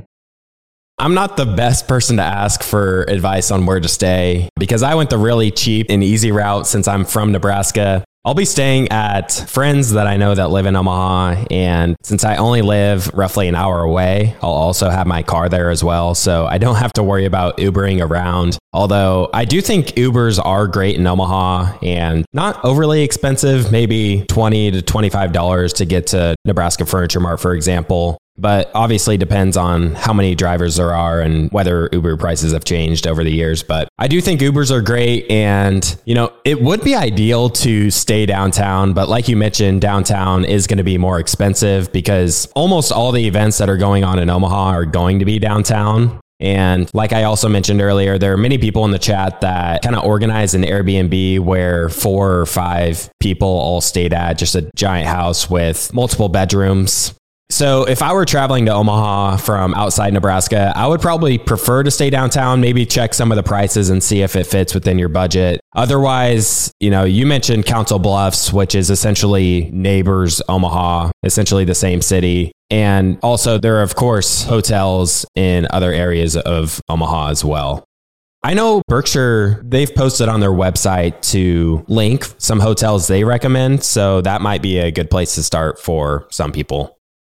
I'm not the best person to ask for advice on where to stay because I went the really cheap and easy route since I'm from Nebraska. I'll be staying at friends that I know that live in Omaha, and since I only live roughly an hour away, I'll also have my car there as well, so I don't have to worry about Ubering around. Although I do think Ubers are great in Omaha and not overly expensive, maybe twenty to twenty-five dollars to get to Nebraska Furniture Mart, for example. But obviously depends on how many drivers there are and whether Uber prices have changed over the years. But I do think Ubers are great. And, you know, it would be ideal to stay downtown. But like you mentioned, downtown is going to be more expensive because almost all the events that are going on in Omaha are going to be downtown. And like I also mentioned earlier, there are many people in the chat that kind of organize an Airbnb where four or five people all stayed at just a giant house with multiple bedrooms. So if I were traveling to Omaha from outside Nebraska, I would probably prefer to stay downtown, maybe check some of the prices and see if it fits within your budget. Otherwise, you know, you mentioned Council Bluffs, which is essentially neighbors Omaha, essentially the same city. And also there are, of course, hotels in other areas of Omaha as well. I know Berkshire, they've posted on their website to link some hotels they recommend. So that might be a good place to start for some people.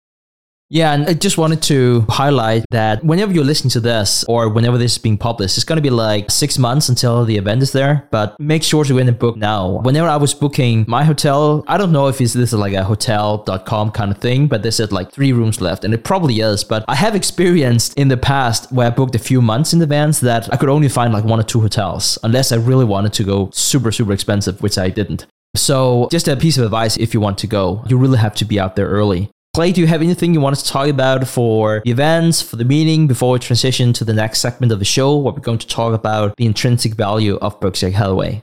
Yeah, and I just wanted to highlight that whenever you're listening to this or whenever this is being published, it's going to be like six months until the event is there, but make sure to go in and book now. Whenever I was booking my hotel, I don't know if it's, this is like a hotel dot com kind of thing, but they said like three rooms left, and it probably is. But I have experienced in the past where I booked a few months in advance that I could only find like one or two hotels, unless I really wanted to go super, super expensive, which I didn't. So just a piece of advice, if you want to go, you really have to be out there early. Clay, do you have anything you want us to talk about for the events, for the meeting, before we transition to the next segment of the show, where we're going to talk about the intrinsic value of Berkshire Hathaway?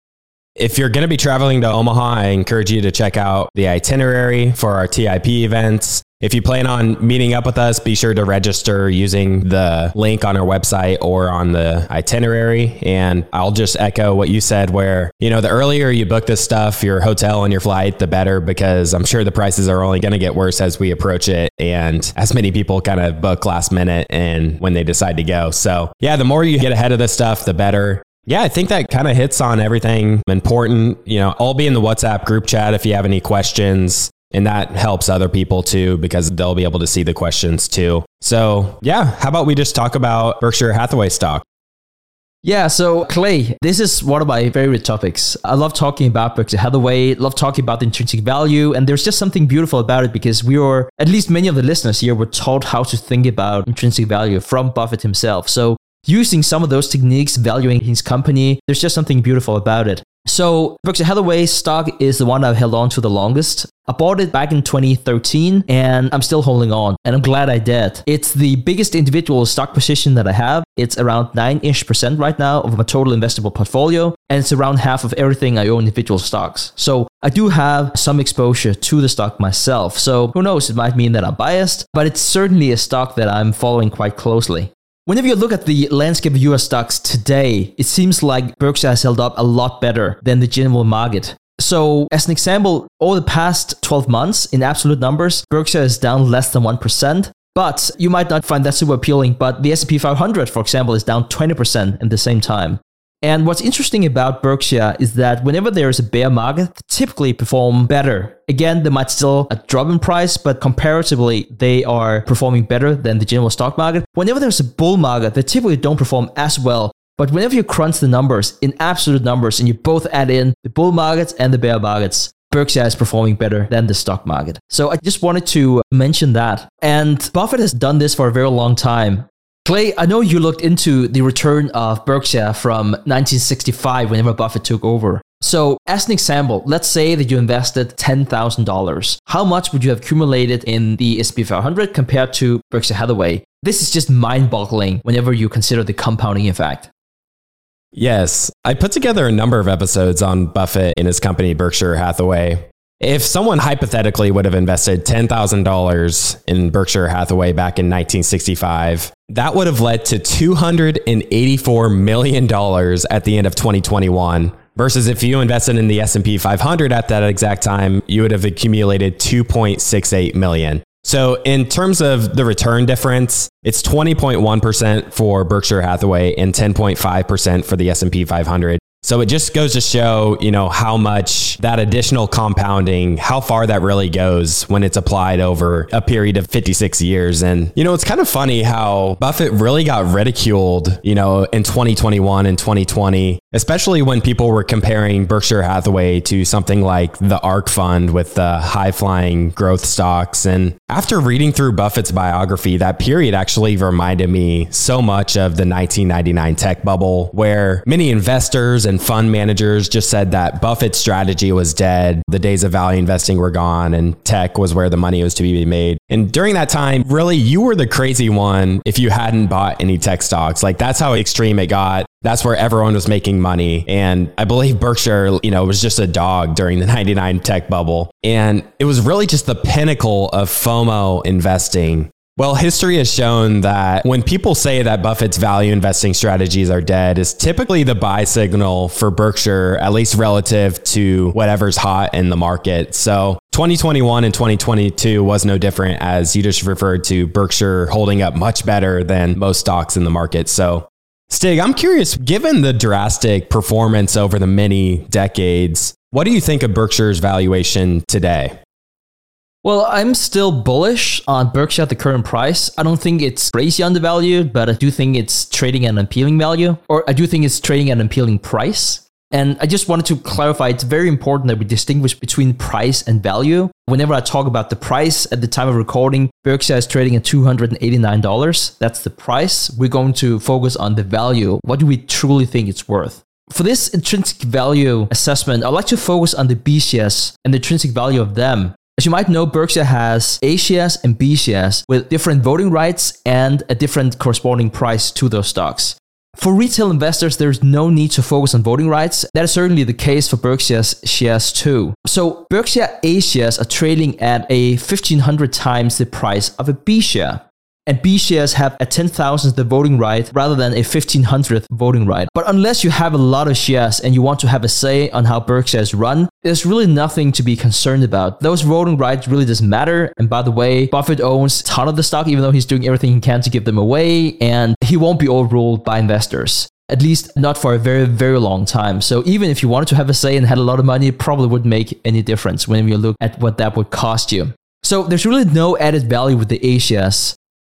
If you're going to be traveling to Omaha, I encourage you to check out the itinerary for our T I P events. If you plan on meeting up with us, be sure to register using the link on our website or on the itinerary. And I'll just echo what you said, where, you know, the earlier you book this stuff, your hotel and your flight, the better, because I'm sure the prices are only going to get worse as we approach it. And as many people kind of book last minute and when they decide to go. So yeah, the more you get ahead of this stuff, the better. Yeah, I think that kind of hits on everything important. You know, I'll be in the WhatsApp group chat if you have any questions. And that helps other people too, because they'll be able to see the questions too. So yeah, how about we just talk about Berkshire Hathaway stock?
Yeah, so Clay, this is one of my favorite topics. I love talking about Berkshire Hathaway, love talking about the intrinsic value, and there's just something beautiful about it because we were, at least many of the listeners here, were taught how to think about intrinsic value from Buffett himself. So using some of those techniques, valuing his company, there's just something beautiful about it. So Berkshire Hathaway stock is the one I've held on to the longest. I bought it back in twenty thirteen and I'm still holding on, and I'm glad I did. It's the biggest individual stock position that I have. It's around nine-ish percent right now of my total investable portfolio, and it's around half of everything I own individual stocks. So I do have some exposure to the stock myself. So who knows, it might mean that I'm biased, but it's certainly a stock that I'm following quite closely. Whenever you look at the landscape of U S stocks today, it seems like Berkshire has held up a lot better than the general market. So as an example, over the past twelve months, in absolute numbers, Berkshire is down less than one percent. But you might not find that super appealing, but the S and P five hundred, for example, is down twenty percent in the same time. And what's interesting about Berkshire is that whenever there is a bear market, they typically perform better. Again, they might still drop in price, but comparatively, they are performing better than the general stock market. Whenever there's a bull market, they typically don't perform as well. But whenever you crunch the numbers in absolute numbers and you both add in the bull markets and the bear markets, Berkshire is performing better than the stock market. So I just wanted to mention that. And Buffett has done this for a very long time. Clay, I know you looked into the return of Berkshire from nineteen sixty-five whenever Buffett took over. So as an example, let's say that you invested ten thousand dollars. How much would you have accumulated in the S and P five hundred compared to Berkshire Hathaway? This is just mind-boggling whenever you consider the compounding effect.
Yes, I put together a number of episodes on Buffett and his company, Berkshire Hathaway. If someone hypothetically would have invested ten thousand dollars in Berkshire Hathaway back in nineteen sixty-five, that would have led to two hundred eighty-four million dollars at the end of twenty twenty-one. Versus if you invested in the S and P five hundred at that exact time, you would have accumulated two point six eight million dollars. So in terms of the return difference, it's twenty point one percent for Berkshire Hathaway and ten point five percent for the S and P five hundred. So it just goes to show, you know, how much that additional compounding, how far that really goes when it's applied over a period of fifty-six years. And, you know, it's kind of funny how Buffett really got ridiculed, you know, in twenty twenty-one and twenty twenty, especially when people were comparing Berkshire Hathaway to something like the ARK fund with the high flying growth stocks. And after reading through Buffett's biography, that period actually reminded me so much of the nineteen ninety-nine tech bubble, where many investors and fund managers just said that Buffett's strategy was dead. The days of value investing were gone and tech was where the money was to be made. And during that time, really, you were the crazy one if you hadn't bought any tech stocks. Like, that's how extreme it got. That's where everyone was making money. And I believe Berkshire, you know, was just a dog during the ninety-nine tech bubble. And it was really just the pinnacle of FOMO investing. Well, history has shown that when people say that Buffett's value investing strategies are dead, is typically the buy signal for Berkshire, at least relative to whatever's hot in the market. So twenty twenty-one and twenty twenty-two was no different, as you just referred to Berkshire holding up much better than most stocks in the market. So Stig, I'm curious, given the drastic performance over the many decades, what do you think of Berkshire's valuation today?
Well, I'm still bullish on Berkshire at the current price. I don't think it's crazy undervalued, but I do think it's trading at an appealing value, or I do think it's trading at an appealing price. And I just wanted to clarify, it's very important that we distinguish between price and value. Whenever I talk about the price at the time of recording, Berkshire is trading at two hundred eighty-nine dollars. That's the price. We're going to focus on the value. What do we truly think it's worth? For this intrinsic value assessment, I'd like to focus on the B shares and the intrinsic value of them. As you might know, Berkshire has A shares and B shares with different voting rights and a different corresponding price to those stocks. For retail investors, there's no need to focus on voting rights. That is certainly the case for Berkshire's shares too. So Berkshire A shares are trading at a fifteen hundred times the price of a B share. And B shares have a ten thousandth the voting right rather than a fifteen hundredth voting right. But unless you have a lot of shares and you want to have a say on how Berkshire is run, there's really nothing to be concerned about. Those voting rights really doesn't matter. And by the way, Buffett owns a ton of the stock, even though he's doing everything he can to give them away, and he won't be overruled by investors. At least not for a very, very long time. So even if you wanted to have a say and had a lot of money, it probably wouldn't make any difference when you look at what that would cost you. So there's really no added value with the A shares.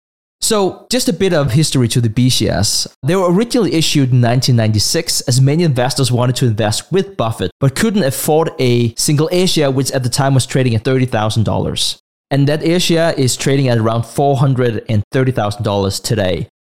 So just a bit of history to the B shares. They were originally issued in nineteen ninety-six as many investors wanted to invest with Buffett, but couldn't afford a single A share, which at the time was trading at thirty thousand dollars. And that A share is trading at around four hundred thirty thousand dollars today.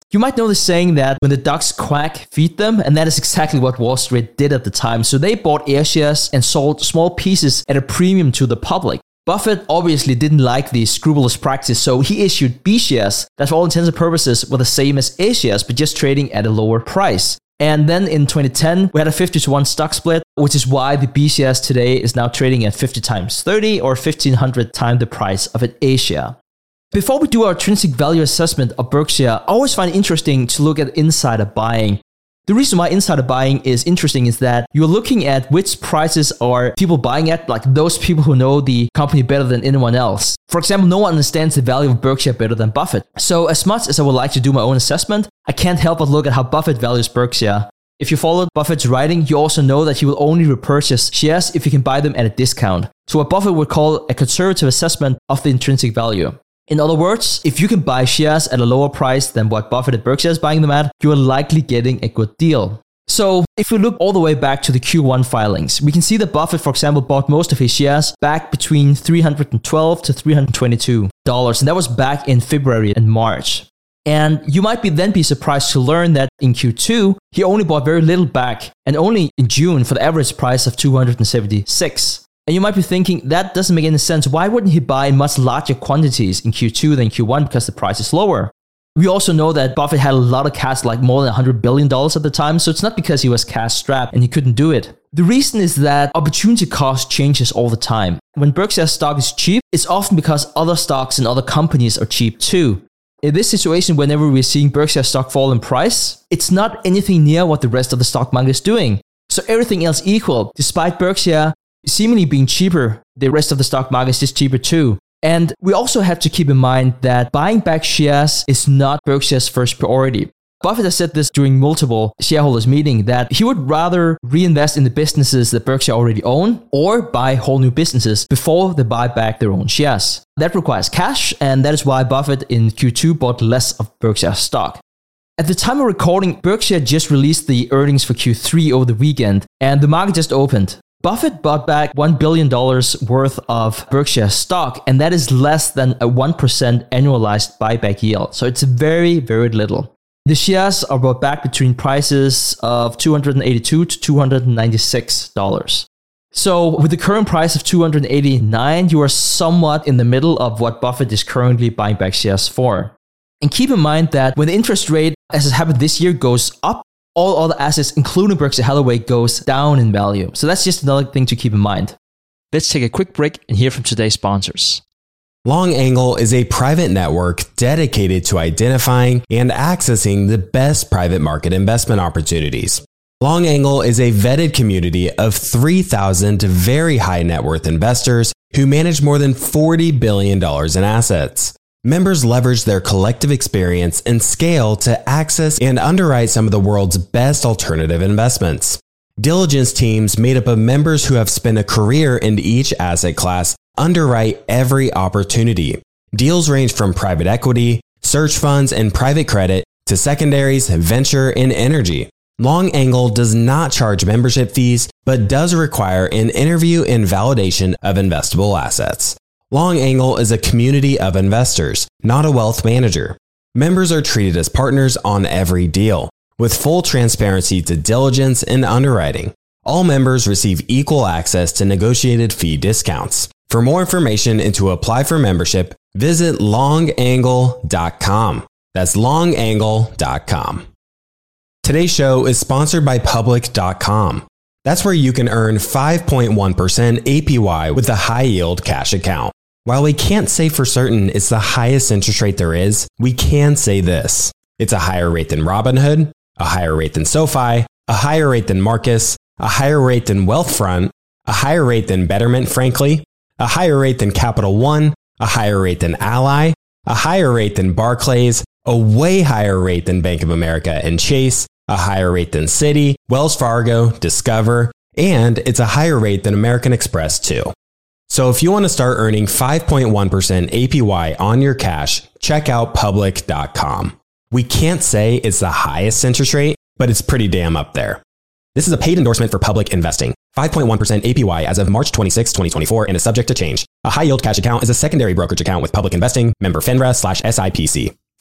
You might know the saying that when the ducks quack, feed them, and that is exactly what Wall Street did at the time. So they bought A shares and sold small pieces at a premium to the public. Buffett obviously didn't like the scrupulous practice, so he issued B shares that for all intents and purposes were the same as A shares, but just trading at a lower price. And then in twenty ten, we had a fifty to one stock split, which is why the B shares today is now trading at fifty times thirty or fifteen hundred times the price of an A share. Before we do our intrinsic value assessment of Berkshire, I always find it interesting to look at insider buying. The reason why insider buying is interesting is that you're looking at which prices are people buying at, like those people who know the company better than anyone else. For example, no one understands the value of Berkshire better than Buffett. So as much as I would like to do my own assessment, I can't help but look at how Buffett values Berkshire. If you followed Buffett's writing, you also know that he will only repurchase shares if you can buy them at a discount. So what Buffett would call a conservative assessment of the intrinsic value. In other words, if you can buy shares at a lower price than what Buffett at Berkshire is buying them at, you are likely getting a good deal. So if we look all the way back to the Q one filings, we can see that Buffett, for example, bought most of his shares back between three hundred twelve to three hundred twenty-two dollars, and that was back in February and March. And you might be then be surprised to learn that in Q two, he only bought very little back, and only in June for the average price of two hundred seventy-six dollars. And you might be thinking, that doesn't make any sense. Why wouldn't he buy in much larger quantities in Q two than Q one because the price is lower? We also know that Buffett had a lot of cash, like more than one hundred billion dollars at the time, so it's not because he was cash strapped and he couldn't do it. The reason is that opportunity cost changes all the time. When Berkshire stock is cheap, it's often because other stocks and other companies are cheap too. In this situation, whenever we're seeing Berkshire stock fall in price, it's not anything near what the rest of the stock market is doing. So everything else equal, despite Berkshire seemingly being cheaper, the rest of the stock market is just cheaper too. And we also have to keep in mind that buying back shares is not Berkshire's first priority. Buffett has said this during multiple shareholders meetings that he would rather reinvest in the businesses that Berkshire already own or buy whole new businesses before they buy back their own shares. That requires cash, and that is why Buffett in Q two bought less of Berkshire stock. At the time of recording, Berkshire just released the earnings for Q three over the weekend, and the market just opened. Buffett bought back one billion dollars worth of Berkshire stock, and that is less than a one percent annualized buyback yield. So it's very, very little. The shares are bought back between prices of two hundred eighty-two dollars to two hundred ninety-six dollars. So with the current price of two hundred eighty-nine dollars, you are somewhat in the middle of what Buffett is currently buying back shares for. And keep in mind that when the interest rate, as has happened this year, goes up, all other assets, including Berkshire Hathaway, goes down in value. So that's just another thing to keep in mind. Let's take a quick break and hear from today's sponsors.
Long Angle is a private network dedicated to identifying and accessing the best private market investment opportunities. Long Angle is a vetted community of three thousand very high net worth investors who manage more than forty billion dollars in assets. Members leverage their collective experience and scale to access and underwrite some of the world's best alternative investments. Diligence teams made up of members who have spent a career in each asset class underwrite every opportunity. Deals range from private equity, search funds, and private credit to secondaries, venture, and energy. Long Angle does not charge membership fees, but does require an interview and validation of investable assets. Long Angle is a community of investors, not a wealth manager. Members are treated as partners on every deal, with full transparency to diligence and underwriting. All members receive equal access to negotiated fee discounts. For more information and to apply for membership, visit long angle dot com. That's long angle dot com. Today's show is sponsored by public dot com. That's where you can earn five point one percent A P Y with a high-yield cash account. While we can't say for certain it's the highest interest rate there is, we can say this. It's a higher rate than Robinhood, a higher rate than SoFi, a higher rate than Marcus, a higher rate than Wealthfront, a higher rate than Betterment, frankly, a higher rate than Capital One, a higher rate than Ally, a higher rate than Barclays, a way higher rate than Bank of America and Chase, a higher rate than Citi, Wells Fargo, Discover, and it's a higher rate than American Express too. So if you want to start earning five point one percent A P Y on your cash, check out public dot com. We can't say it's the highest interest rate, but it's pretty damn up there. This is a paid endorsement for Public Investing. five point one percent A P Y as of March twenty-sixth, twenty twenty-four and is subject to change. A high-yield cash account is a secondary brokerage account with Public Investing, member FINRA slash S I P C.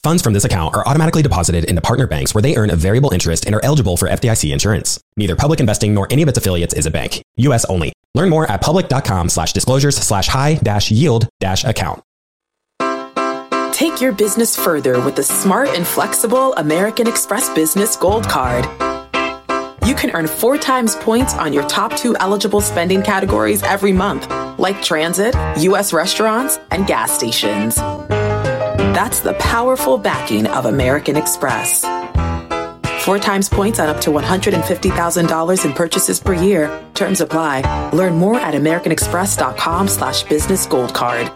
Funds from this account are automatically deposited into partner banks where they earn a variable interest and are eligible for F D I C insurance. Neither Public Investing nor any of its affiliates is a bank. U S only. Learn more at public.com slash disclosures slash high dash yield dash account.
Take your business further with the smart and flexible American Express Business Gold Card. You can earn four times points on your top two eligible spending categories every month, like transit, U S restaurants, and gas stations. That's the powerful backing of American Express. Four times points on up to one hundred fifty thousand dollars in purchases per year. Terms apply. Learn more at americanexpress.com slash business gold card.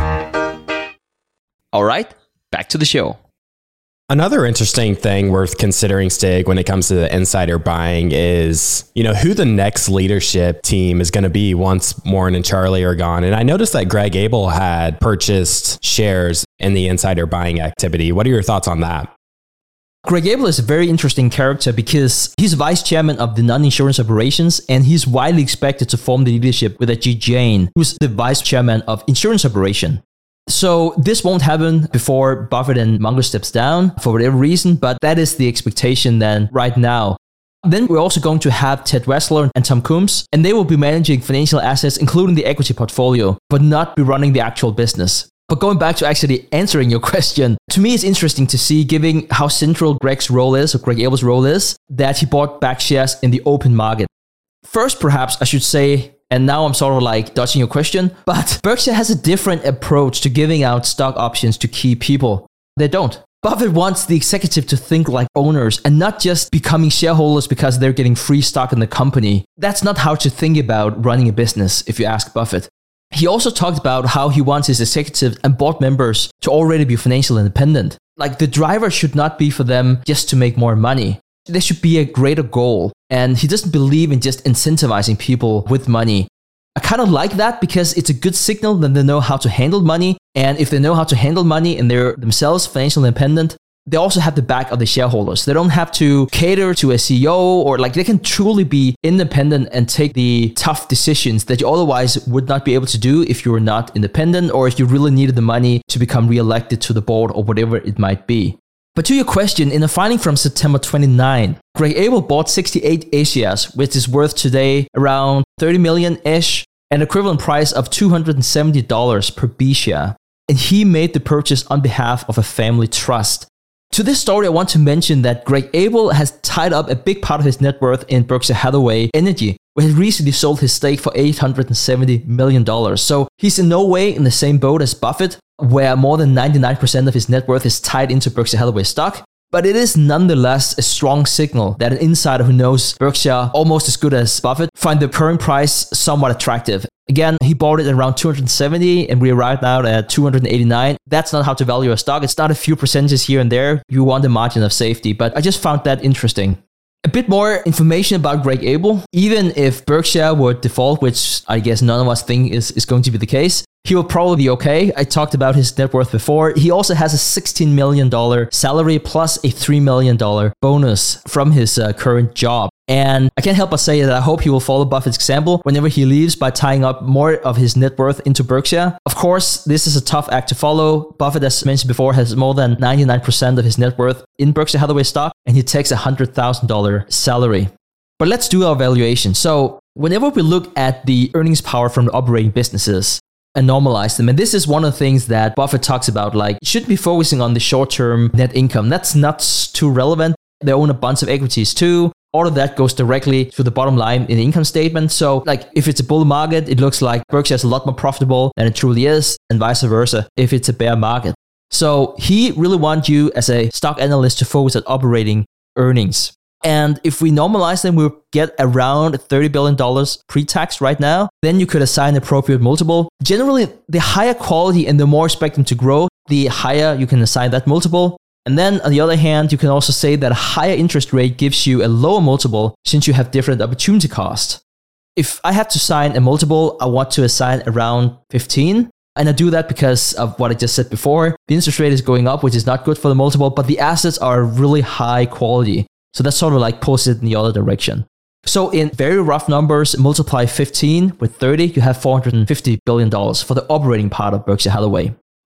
All right, back to the show.
Another interesting thing worth considering, Stig, when it comes to the insider buying is, you know, who the next leadership team is going to be once Warren and Charlie are gone. And I noticed that Greg Abel had purchased shares in the insider buying activity. What are your thoughts on that?
Greg Abel is a very interesting character because he's vice chairman of the non-insurance operations, and he's widely expected to form the leadership with Ajit Jain, who's the vice chairman of insurance operation. So this won't happen before Buffett and Munger steps down for whatever reason, but that is the expectation then right now. Then we're also going to have Ted Weschler and Tom Coombs, and they will be managing financial assets, including the equity portfolio, but not be running the actual business. But going back to actually answering your question, to me it's interesting to see, given how central Greg's role is, or Greg Abel's role is, that he bought back shares in the open market. First, perhaps I should say, and now I'm sort of like dodging your question, but Berkshire has a different approach to giving out stock options to key people. They don't. Buffett wants the executive to think like owners and not just becoming shareholders because they're getting free stock in the company. That's not how to think about running a business, if you ask Buffett. He also talked about how he wants his executives and board members to already be financially independent. Like, the driver should not be for them just to make more money. There should be a greater goal. And he doesn't believe in just incentivizing people with money. I kind of like that because it's a good signal that they know how to handle money. And if they know how to handle money and they're themselves financially independent, they also have the back of the shareholders. They don't have to cater to a C E O, or like they can truly be independent and take the tough decisions that you otherwise would not be able to do if you were not independent, or if you really needed the money to become re-elected to the board or whatever it might be. But to your question, in a filing from September twenty-ninth, Greg Abel bought sixty-eight A shares, which is worth today around thirty million-ish, an equivalent price of two hundred seventy dollars per B share. And he made the purchase on behalf of a family trust. To this story, I want to mention that Greg Abel has tied up a big part of his net worth in Berkshire Hathaway Energy, where he recently sold his stake for eight hundred seventy million dollars. So he's in no way in the same boat as Buffett, where more than ninety-nine percent of his net worth is tied into Berkshire Hathaway stock. But it is nonetheless a strong signal that an insider who knows Berkshire almost as good as Buffett find the current price somewhat attractive. Again, he bought it at around two hundred seventy and we are right now at two hundred eighty-nine. That's not how to value a stock. It's not a few percentages here and there. You want a margin of safety, but I just found that interesting. A bit more information about Greg Abel. Even if Berkshire would default, which I guess none of us think is, is going to be the case, he will probably be okay. I talked about his net worth before. He also has a sixteen million dollars salary plus a three million dollars bonus from his uh, current job. And I can't help but say that I hope he will follow Buffett's example whenever he leaves by tying up more of his net worth into Berkshire. Of course, this is a tough act to follow. Buffett, as mentioned before, has more than ninety-nine percent of his net worth in Berkshire Hathaway stock, and he takes a one hundred thousand dollars salary. But let's do our valuation. So whenever we look at the earnings power from the operating businesses and normalize them, and this is one of the things that Buffett talks about, like, you shouldn't be focusing on the short-term net income. That's not too relevant. They own a bunch of equities too. All of that goes directly to the bottom line in the income statement. So, like, if it's a bull market, it looks like Berkshire is a lot more profitable than it truly is, and vice versa if it's a bear market. So he really wants you as a stock analyst to focus on operating earnings. And if we normalize them, we'll get around thirty billion dollars pre-tax right now. Then you could assign an appropriate multiple. Generally, the higher quality and the more expect them to grow, the higher you can assign that multiple. And then on the other hand, you can also say that a higher interest rate gives you a lower multiple since you have different opportunity cost. If I have to assign a multiple, I want to assign around fifteen. And I do that because of what I just said before. The interest rate is going up, which is not good for the multiple, but the assets are really high quality. So that sort of like pulls it in the other direction. So in very rough numbers, multiply fifteen with thirty, you have four hundred fifty billion dollars for the operating part of Berkshire Hathaway.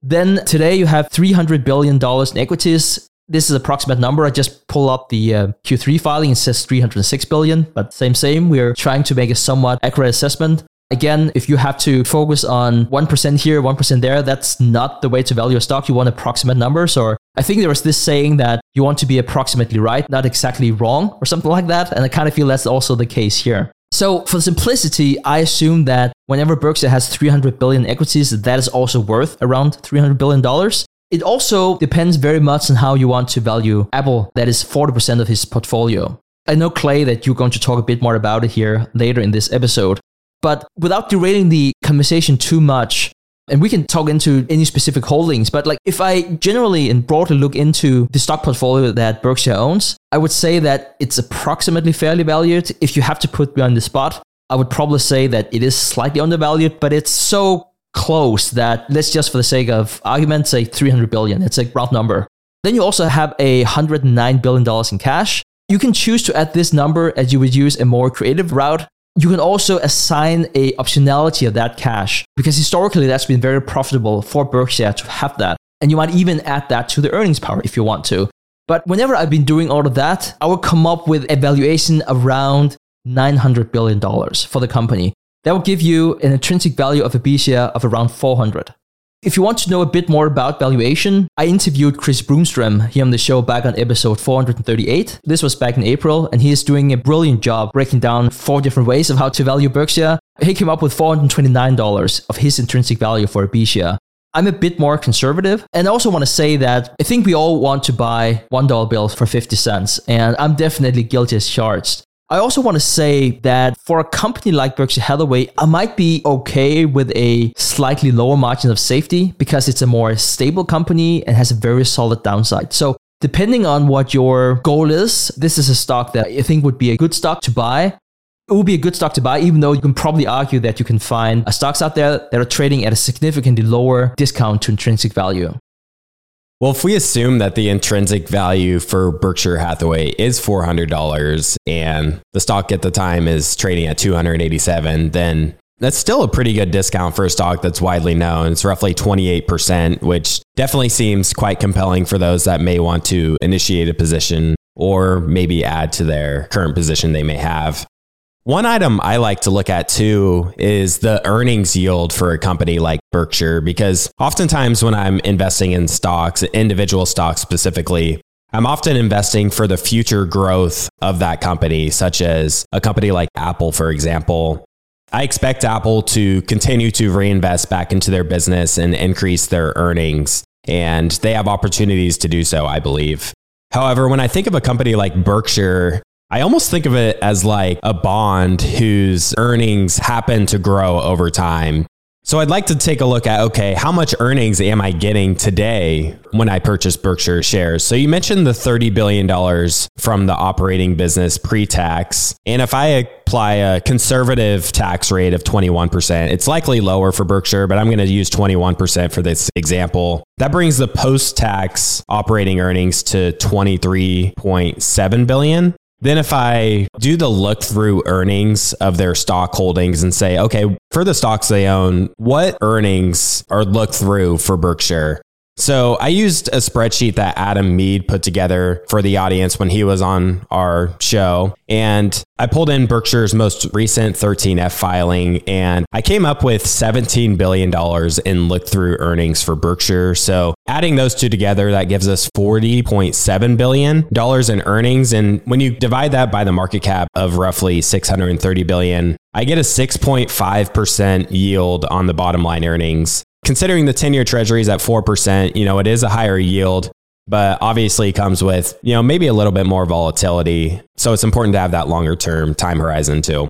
Then today you have three hundred billion dollars in equities. This is an approximate number. I just pull up the uh, Q three filing. It says three hundred six billion dollars, but same, same. We're trying to make a somewhat accurate assessment. Again, if you have to focus on one percent here, one percent there, that's not the way to value a stock. You want approximate numbers. Or I think there was this saying that you want to be approximately right, not exactly wrong, or something like that. And I kind of feel that's also the case here. So for simplicity, I assume that whenever Berkshire has three hundred billion dollars equities, that is also worth around three hundred billion dollars. It also depends very much on how you want to value Apple. That is forty percent of his portfolio. I know, Clay, that you're going to talk a bit more about it here later in this episode. But without derailing the conversation too much, and we can talk into any specific holdings, but like if I generally and broadly look into the stock portfolio that Berkshire owns, I would say that it's approximately fairly valued. If you have to put me on the spot, I would probably say that it is slightly undervalued, but it's so close that let's just for the sake of argument say three hundred billion. It's a round number. Then you also have a one hundred nine billion dollars in cash. You can choose to add this number as you would use a more creative route. You can also assign a optionality of that cash because historically that's been very profitable for Berkshire to have that. And you might even add that to the earnings power if you want to. But whenever I've been doing all of that, I would come up with a valuation around nine hundred billion dollars for the company. That will give you an intrinsic value of a B share of around four hundred. If you want to know a bit more about valuation, I interviewed Chris Broomstrom here on the show back on episode four hundred thirty-eight. This was back in April, and he is doing a brilliant job breaking down four different ways of how to value Berkshire. He came up with four hundred twenty-nine dollars of his intrinsic value for a B share. I'm a bit more conservative, and I also want to say that I think we all want to buy one dollar bills for fifty cents, and I'm definitely guilty as charged. I also want to say that for a company like Berkshire Hathaway, I might be okay with a slightly lower margin of safety because it's a more stable company and has a very solid downside. So depending on what your goal is, this is a stock that I think would be a good stock to buy. It would be a good stock to buy, even though you can probably argue that you can find stocks out there that are trading at a significantly lower discount to intrinsic value.
Well, if we assume that the intrinsic value for Berkshire Hathaway is four hundred dollars and the stock at the time is trading at two hundred eighty-seven dollars, then that's still a pretty good discount for a stock that's widely known. It's roughly twenty-eight percent, which definitely seems quite compelling for those that may want to initiate a position or maybe add to their current position they may have. One item I like to look at too is the earnings yield for a company like Berkshire, because oftentimes when I'm investing in stocks, individual stocks specifically, I'm often investing for the future growth of that company, such as a company like Apple, for example. I expect Apple to continue to reinvest back into their business and increase their earnings, and they have opportunities to do so, I believe. However, when I think of a company like Berkshire, I almost think of it as like a bond whose earnings happen to grow over time. So I'd like to take a look at, okay, how much earnings am I getting today when I purchase Berkshire shares? So you mentioned the thirty billion dollars from the operating business pre-tax. And if I apply a conservative tax rate of twenty-one percent, it's likely lower for Berkshire, but I'm going to use twenty-one percent for this example. That brings the post-tax operating earnings to twenty-three point seven billion dollars. Then if I do the look through earnings of their stock holdings and say, okay, for the stocks they own, what earnings are looked through for Berkshire? So I used a spreadsheet that Adam Mead put together for the audience when he was on our show. And I pulled in Berkshire's most recent thirteen F filing, and I came up with seventeen billion dollars in look-through earnings for Berkshire. So adding those two together, that gives us forty point seven billion dollars in earnings. And when you divide that by the market cap of roughly six hundred thirty billion dollars, I get a six point five percent yield on the bottom line earnings. Considering the ten-year treasuries at four percent, you know, it is a higher yield, but obviously comes with, you know, maybe a little bit more volatility. So it's important to have that longer term time horizon too.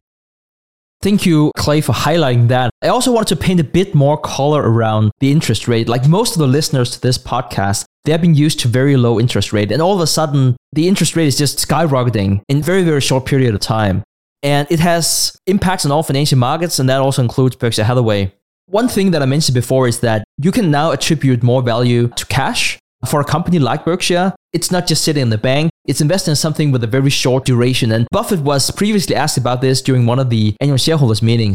Thank you, Clay, for highlighting that. I also wanted to paint a bit more color around the interest rate. Like most of the listeners to this podcast, they have been used to very low interest rate. And all of a sudden, the interest rate is just skyrocketing in a very, very short period of time. And it has impacts on all financial markets, and that also includes Berkshire Hathaway. One thing that I mentioned before is that you can now attribute more value to cash. For a company like Berkshire, it's not just sitting in the bank, it's investing in something with a very short duration. And Buffett was previously asked about this during one of the annual shareholders meetings.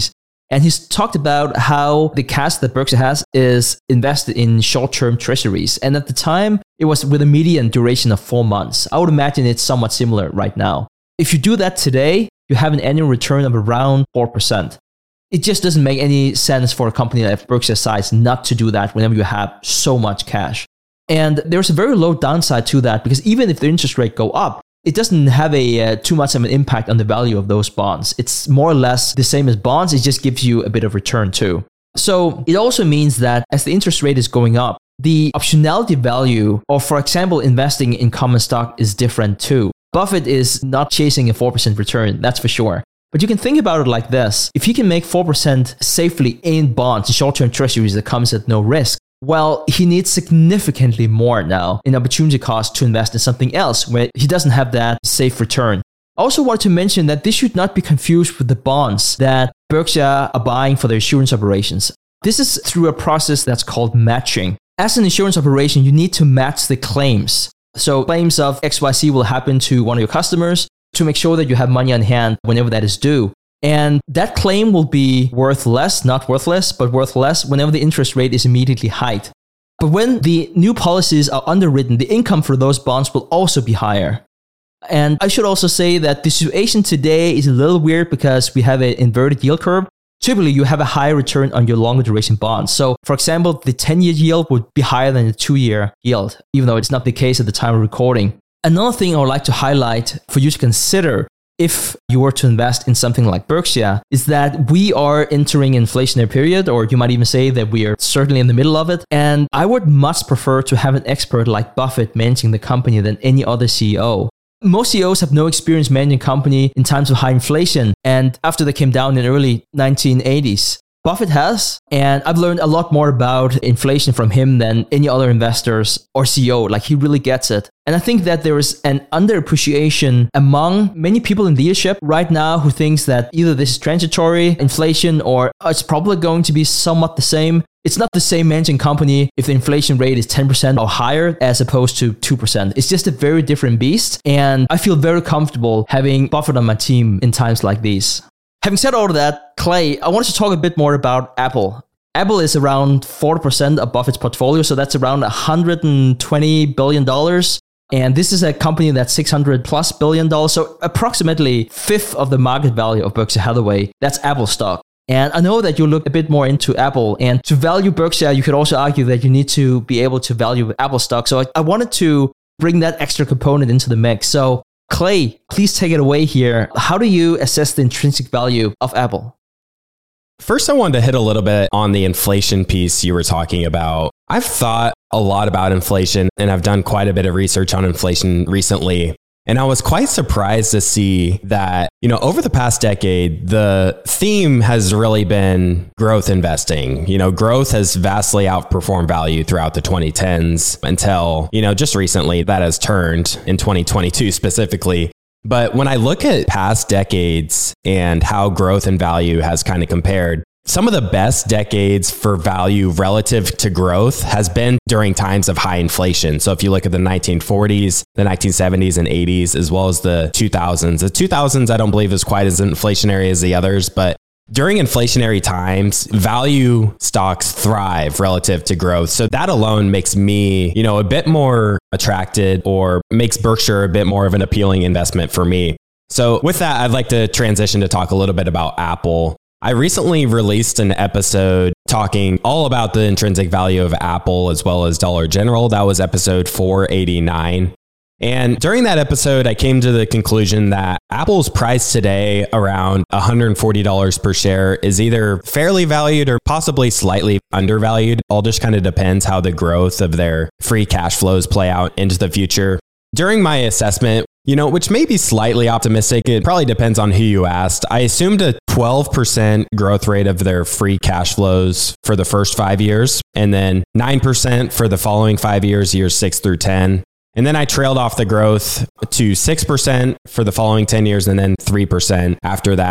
And he's talked about how the cash that Berkshire has is invested in short-term treasuries. And at the time, it was with a median duration of four months. I would imagine it's somewhat similar right now. If you do that today, you have an annual return of around four percent. It just doesn't make any sense for a company like Berkshire's size not to do that whenever you have so much cash. And there's a very low downside to that because even if the interest rate go up, it doesn't have a uh, too much of an impact on the value of those bonds. It's more or less the same as bonds. It just gives you a bit of return too. So it also means that as the interest rate is going up, the optionality value, or for example, investing in common stock is different too. Buffett is not chasing a four percent return, that's for sure. But you can think about it like this. If he can make four percent safely in bonds, short-term treasuries that comes at no risk, well, he needs significantly more now in opportunity cost to invest in something else where he doesn't have that safe return. I also wanted to mention that this should not be confused with the bonds that Berkshire are buying for their insurance operations. This is through a process that's called matching. As an insurance operation, you need to match the claims. So claims of X Y Z will happen to one of your customers to make sure that you have money on hand whenever that is due. And that claim will be worth less, not worthless, but worth less whenever the interest rate is immediately hiked. But when the new policies are underwritten, the income for those bonds will also be higher. And I should also say that the situation today is a little weird because we have an inverted yield curve. Typically, you have a higher return on your longer duration bonds. So, for example, the ten-year yield would be higher than the two-year yield, even though it's not the case at the time of recording. Another thing I would like to highlight for you to consider if you were to invest in something like Berkshire is that we are entering an inflationary period, or you might even say that we are certainly in the middle of it. And I would much prefer to have an expert like Buffett managing the company than any other C E O. Most C E Os have no experience managing a company in times of high inflation and after they came down in the early nineteen eighties. Buffett has, and I've learned a lot more about inflation from him than any other investors or C E O. Like, he really gets it. And I think that there is an underappreciation among many people in leadership right now who thinks that either this is transitory inflation or it's probably going to be somewhat the same. It's not the same managing company if the inflation rate is ten percent or higher as opposed to two percent. It's just a very different beast. And I feel very comfortable having Buffett on my team in times like these. Having said all of that, Clay, I wanted to talk a bit more about Apple. Apple is around forty percent of Buffett's portfolio, so that's around one hundred twenty billion dollars. And this is a company that's six hundred plus billion dollars, so approximately fifth of the market value of Berkshire Hathaway. That's Apple stock. And I know that you look a bit more into Apple, and to value Berkshire, you could also argue that you need to be able to value Apple stock. So I, I wanted to bring that extra component into the mix. So Clay, please take it away here. How do you assess the intrinsic value of Apple?
First, I wanted to hit a little bit on the inflation piece you were talking about. I've thought a lot about inflation, and I've done quite a bit of research on inflation recently. And I was quite surprised to see that, you know, over the past decade, the theme has really been growth investing. You know, growth has vastly outperformed value throughout the twenty tens until, you know, just recently that has turned in twenty twenty-two specifically. But when I look at past decades and how growth and value has kind of compared, some of the best decades for value relative to growth has been during times of high inflation. So if you look at the nineteen forties, the nineteen seventies and eighties, as well as the two thousands, the two thousands, I don't believe is quite as inflationary as the others, but during inflationary times, value stocks thrive relative to growth. So that alone makes me, you know, a bit more attracted, or makes Berkshire a bit more of an appealing investment for me. So with that, I'd like to transition to talk a little bit about Apple. I recently released an episode talking all about the intrinsic value of Apple as well as Dollar General. That was episode four eighty-nine. And during that episode, I came to the conclusion that Apple's price today around one hundred forty dollars per share is either fairly valued or possibly slightly undervalued. All just kind of depends how the growth of their free cash flows play out into the future. During my assessment, you know, which may be slightly optimistic, it probably depends on who you asked, I assumed a twelve percent growth rate of their free cash flows for the first five years, and then nine percent for the following five years, years six through ten. And then I trailed off the growth to six percent for the following ten years, and then three percent after that.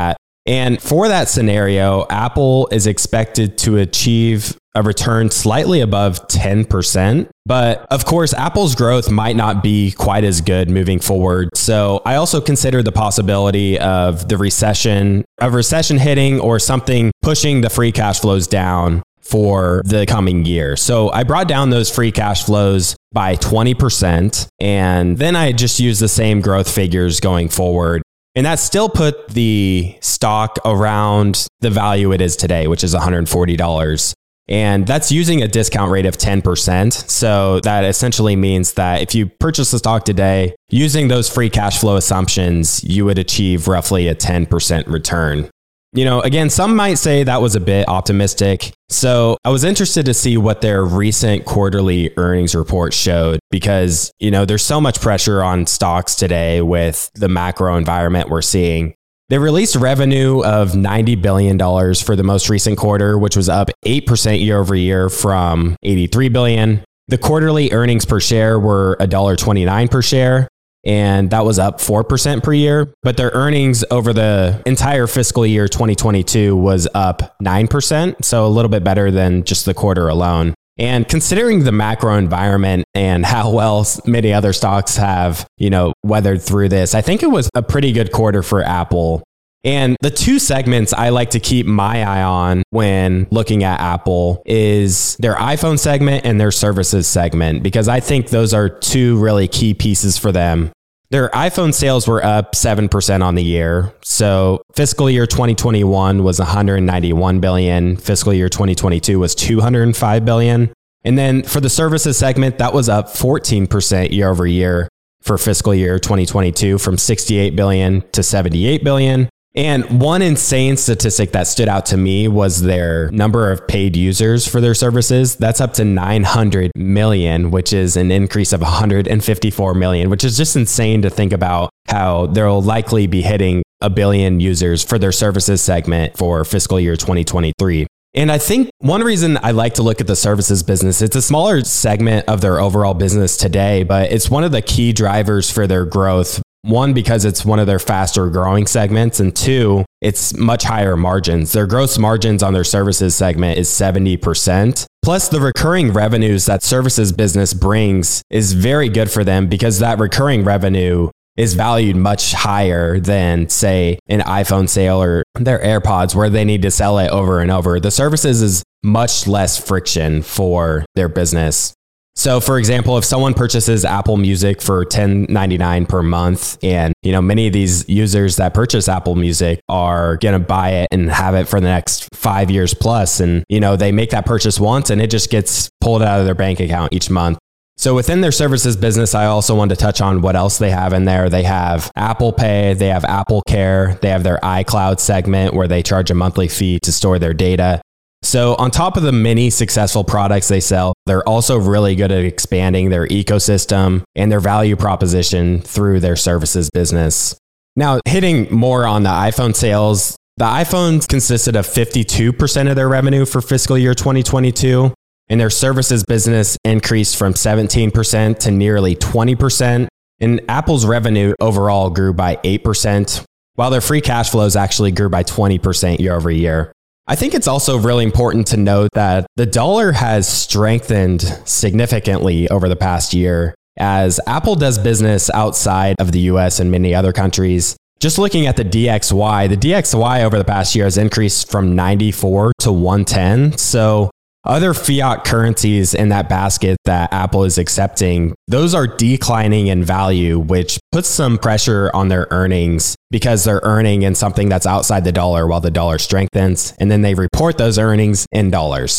And for that scenario, Apple is expected to achieve a return slightly above ten percent. But of course, Apple's growth might not be quite as good moving forward. So I also consider the possibility of the recession, of recession hitting or something pushing the free cash flows down for the coming year. So I brought down those free cash flows by twenty percent. And then I just used the same growth figures going forward. And that still put the stock around the value it is today, which is one hundred forty dollars. And that's using a discount rate of ten percent. So that essentially means that if you purchase the stock today, using those free cash flow assumptions, you would achieve roughly a ten percent return. You know, again, some might say that was a bit optimistic. So I was interested to see what their recent quarterly earnings report showed because, you know, there's so much pressure on stocks today with the macro environment we're seeing. They released revenue of ninety billion dollars for the most recent quarter, which was up eight percent year over year from eighty-three billion dollars. The quarterly earnings per share were one dollar and twenty-nine cents per share. And that was up four percent per year. But their earnings over the entire fiscal year twenty twenty-two was up nine percent. So a little bit better than just the quarter alone. And considering the macro environment and how well many other stocks have, you know, weathered through this, I think it was a pretty good quarter for Apple. And the two segments I like to keep my eye on when looking at Apple is their iPhone segment and their services segment, because I think those are two really key pieces for them. Their iPhone sales were up seven percent on the year. So fiscal year twenty twenty-one was one hundred ninety-one billion dollars. Fiscal year twenty twenty-two was two hundred five billion dollars. And then for the services segment, that was up fourteen percent year over year for fiscal year twenty twenty-two from sixty-eight billion dollars to seventy-eight billion dollars. And one insane statistic that stood out to me was their number of paid users for their services. That's up to nine hundred million, which is an increase of one hundred fifty-four million, which is just insane to think about how they'll likely be hitting a billion users for their services segment for fiscal year twenty twenty-three. And I think one reason I like to look at the services business, it's a smaller segment of their overall business today, but it's one of the key drivers for their growth. One, because it's one of their faster growing segments, and two, it's much higher margins. Their gross margins on their services segment is seventy percent. Plus, the recurring revenues that services business brings is very good for them because that recurring revenue is valued much higher than, say, an iPhone sale or their AirPods where they need to sell it over and over. The services is much less friction for their business. So for example, if someone purchases Apple Music for ten ninety-nine per month, and you know many of these users that purchase Apple Music are going to buy it and have it for the next five years plus, and you know they make that purchase once and it just gets pulled out of their bank account each month. So within their services business, I also wanted to touch on what else they have in there. They have Apple Pay, they have Apple Care, they have their iCloud segment where they charge a monthly fee to store their data. So on top of the many successful products they sell, they're also really good at expanding their ecosystem and their value proposition through their services business. Now, hitting more on the iPhone sales, the iPhones consisted of fifty-two percent of their revenue for fiscal year twenty twenty-two, and their services business increased from seventeen percent to nearly twenty percent. And Apple's revenue overall grew by eight percent, while their free cash flows actually grew by twenty percent year over year. I think it's also really important to note that the dollar has strengthened significantly over the past year as Apple does business outside of the U S and many other countries. Just looking at the D X Y, the D X Y over the past year has increased from ninety-four to one ten. So other fiat currencies in that basket that Apple is accepting, those are declining in value, which puts some pressure on their earnings because they're earning in something that's outside the dollar while the dollar strengthens, and then they report those earnings in dollars.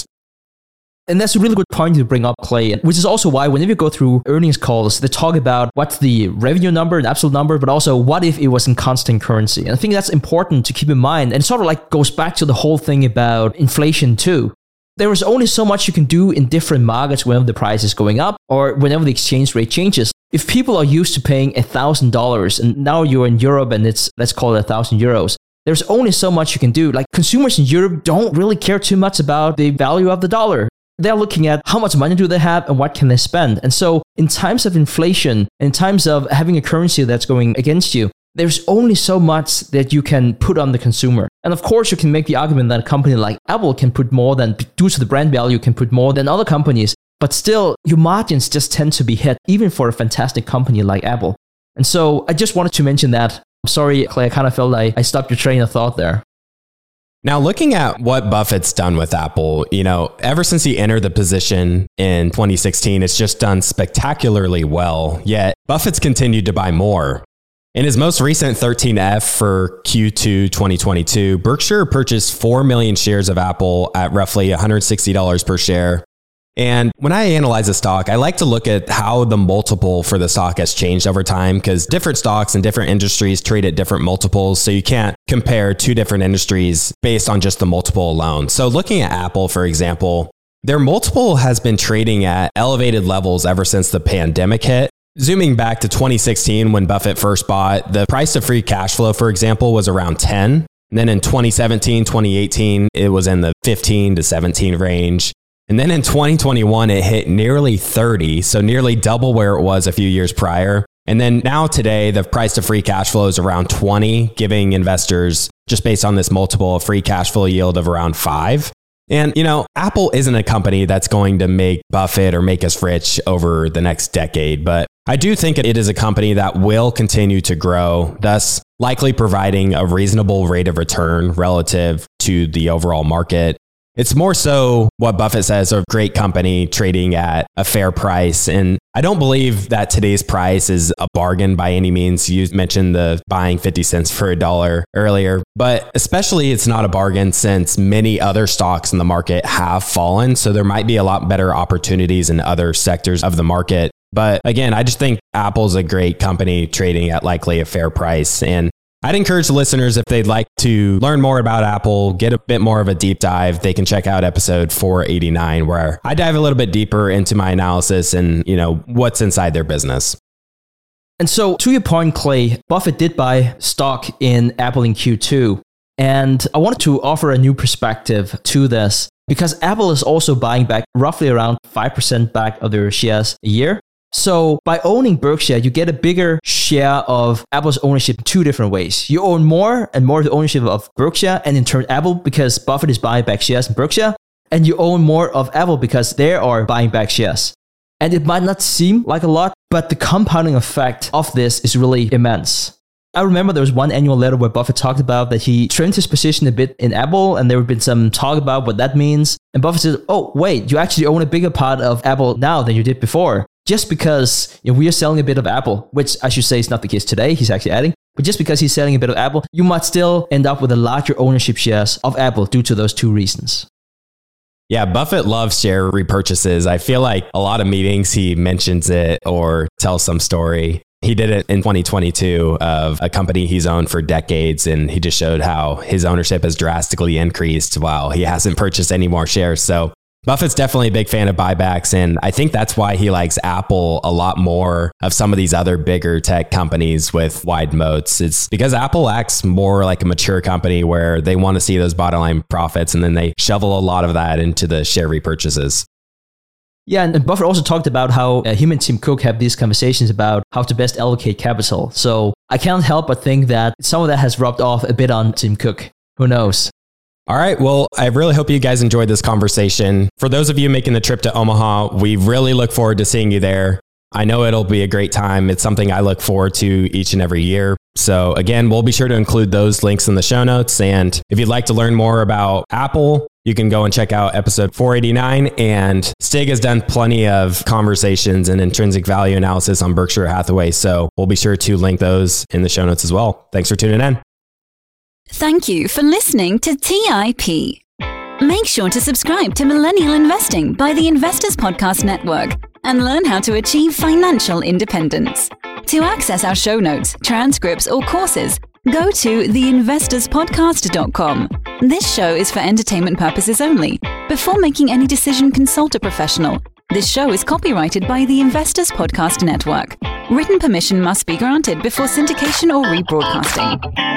And that's a really good point to bring up, Clay, which is also why whenever you go through earnings calls, they talk about what's the revenue number, an absolute number, but also what if it was in constant currency. And I think that's important to keep in mind. And it sort of like goes back to the whole thing about inflation too. There is only so much you can do in different markets whenever the price is going up or whenever the exchange rate changes. If people are used to paying one thousand dollars and now you're in Europe and it's, let's call it one thousand euros, there's only so much you can do. Like consumers in Europe don't really care too much about the value of the dollar. They're looking at how much money do they have and what can they spend. And so in times of inflation, in times of having a currency that's going against you, there's only so much that you can put on the consumer. And of course, you can make the argument that a company like Apple can put more than, due to the brand value, can put more than other companies. But still, your margins just tend to be hit, even for a fantastic company like Apple. And so I just wanted to mention that. I'm sorry, Clay, I kind of felt like I stopped your train of thought there.
Now, looking at what Buffett's done with Apple, you know, ever since he entered the position in twenty sixteen, it's just done spectacularly well. Yet, Buffett's continued to buy more. In his most recent thirteen F for Q two twenty twenty-two, Berkshire purchased four million shares of Apple at roughly one hundred sixty dollars per share. And when I analyze a stock, I like to look at how the multiple for the stock has changed over time, because different stocks and different industries trade at different multiples. So you can't compare two different industries based on just the multiple alone. So looking at Apple, for example, their multiple has been trading at elevated levels ever since the pandemic hit. Zooming back to twenty sixteen, when Buffett first bought, the price to free cash flow, for example, was around ten. And then in twenty seventeen, twenty eighteen, it was in the fifteen to seventeen range. And then in twenty twenty-one, it hit nearly thirty, so nearly double where it was a few years prior. And then now today, the price to free cash flow is around twenty, giving investors, just based on this multiple, a free cash flow yield of around five. And, you know, Apple isn't a company that's going to make Buffett or make us rich over the next decade, but I do think it is a company that will continue to grow, thus likely providing a reasonable rate of return relative to the overall market. It's more so what Buffett says, a great company trading at a fair price. And I don't believe that today's price is a bargain by any means. You mentioned the buying fifty cents for a dollar earlier, but especially it's not a bargain since many other stocks in the market have fallen. So there might be a lot better opportunities in other sectors of the market. But again, I just think Apple's a great company trading at likely a fair price. And I'd encourage the listeners, if they'd like to learn more about Apple, get a bit more of a deep dive, they can check out episode four eighty-nine, where I dive a little bit deeper into my analysis and, you know, what's inside their business.
And so to your point, Clay, Buffett did buy stock in Apple in Q two. And I wanted to offer a new perspective to this, because Apple is also buying back roughly around five percent back of their shares a year. So by owning Berkshire, you get a bigger share of Apple's ownership in two different ways. You own more and more of the ownership of Berkshire, and in turn Apple, because Buffett is buying back shares in Berkshire, and you own more of Apple because they are buying back shares. And it might not seem like a lot, but the compounding effect of this is really immense. I remember there was one annual letter where Buffett talked about that he trimmed his position a bit in Apple, and there had been some talk about what that means. And Buffett said, oh, wait, you actually own a bigger part of Apple now than you did before. Just because, you know, we are selling a bit of Apple, which I should say is not the case today, he's actually adding, but just because he's selling a bit of Apple, you might still end up with a larger ownership shares of Apple due to those two reasons.
Yeah, Buffett loves share repurchases. I feel like a lot of meetings he mentions it or tells some story. He did it in twenty twenty-two of a company he's owned for decades, and he just showed how his ownership has drastically increased while he hasn't purchased any more shares. So Buffett's definitely a big fan of buybacks, and I think that's why he likes Apple a lot more of some of these other bigger tech companies with wide moats. It's because Apple acts more like a mature company where they want to see those bottom line profits, and then they shovel a lot of that into the share repurchases.
Yeah, and Buffett also talked about how uh, him and Tim Cook have these conversations about how to best allocate capital. So I can't help but think that some of that has rubbed off a bit on Tim Cook. Who knows?
All right. Well, I really hope you guys enjoyed this conversation. For those of you making the trip to Omaha, we really look forward to seeing you there. I know it'll be a great time. It's something I look forward to each and every year. So again, we'll be sure to include those links in the show notes. And if you'd like to learn more about Apple, you can go and check out episode four eighty-nine. And Stig has done plenty of conversations and intrinsic value analysis on Berkshire Hathaway. So we'll be sure to link those in the show notes as well. Thanks for tuning in.
Thank you for listening to T I P. Make sure to subscribe to Millennial Investing by the Investors Podcast Network and learn how to achieve financial independence. To access our show notes, transcripts, or courses, go to the investors podcast dot com. This show is for entertainment purposes only. Before making any decision, consult a professional. This show is copyrighted by the Investors Podcast Network. Written permission must be granted before syndication or rebroadcasting.